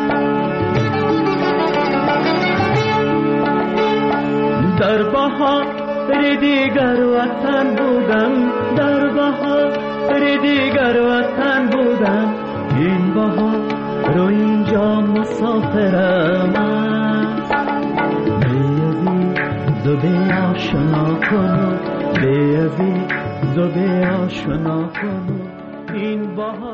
در بهار دیگر وطن بودم، در بهار دیگر وطن بودم. این بهار رو اینجا مسافرم. بی‌عزیز و بی آشنا کنو، بی‌عزیز و بی آشنا کنو این بهار.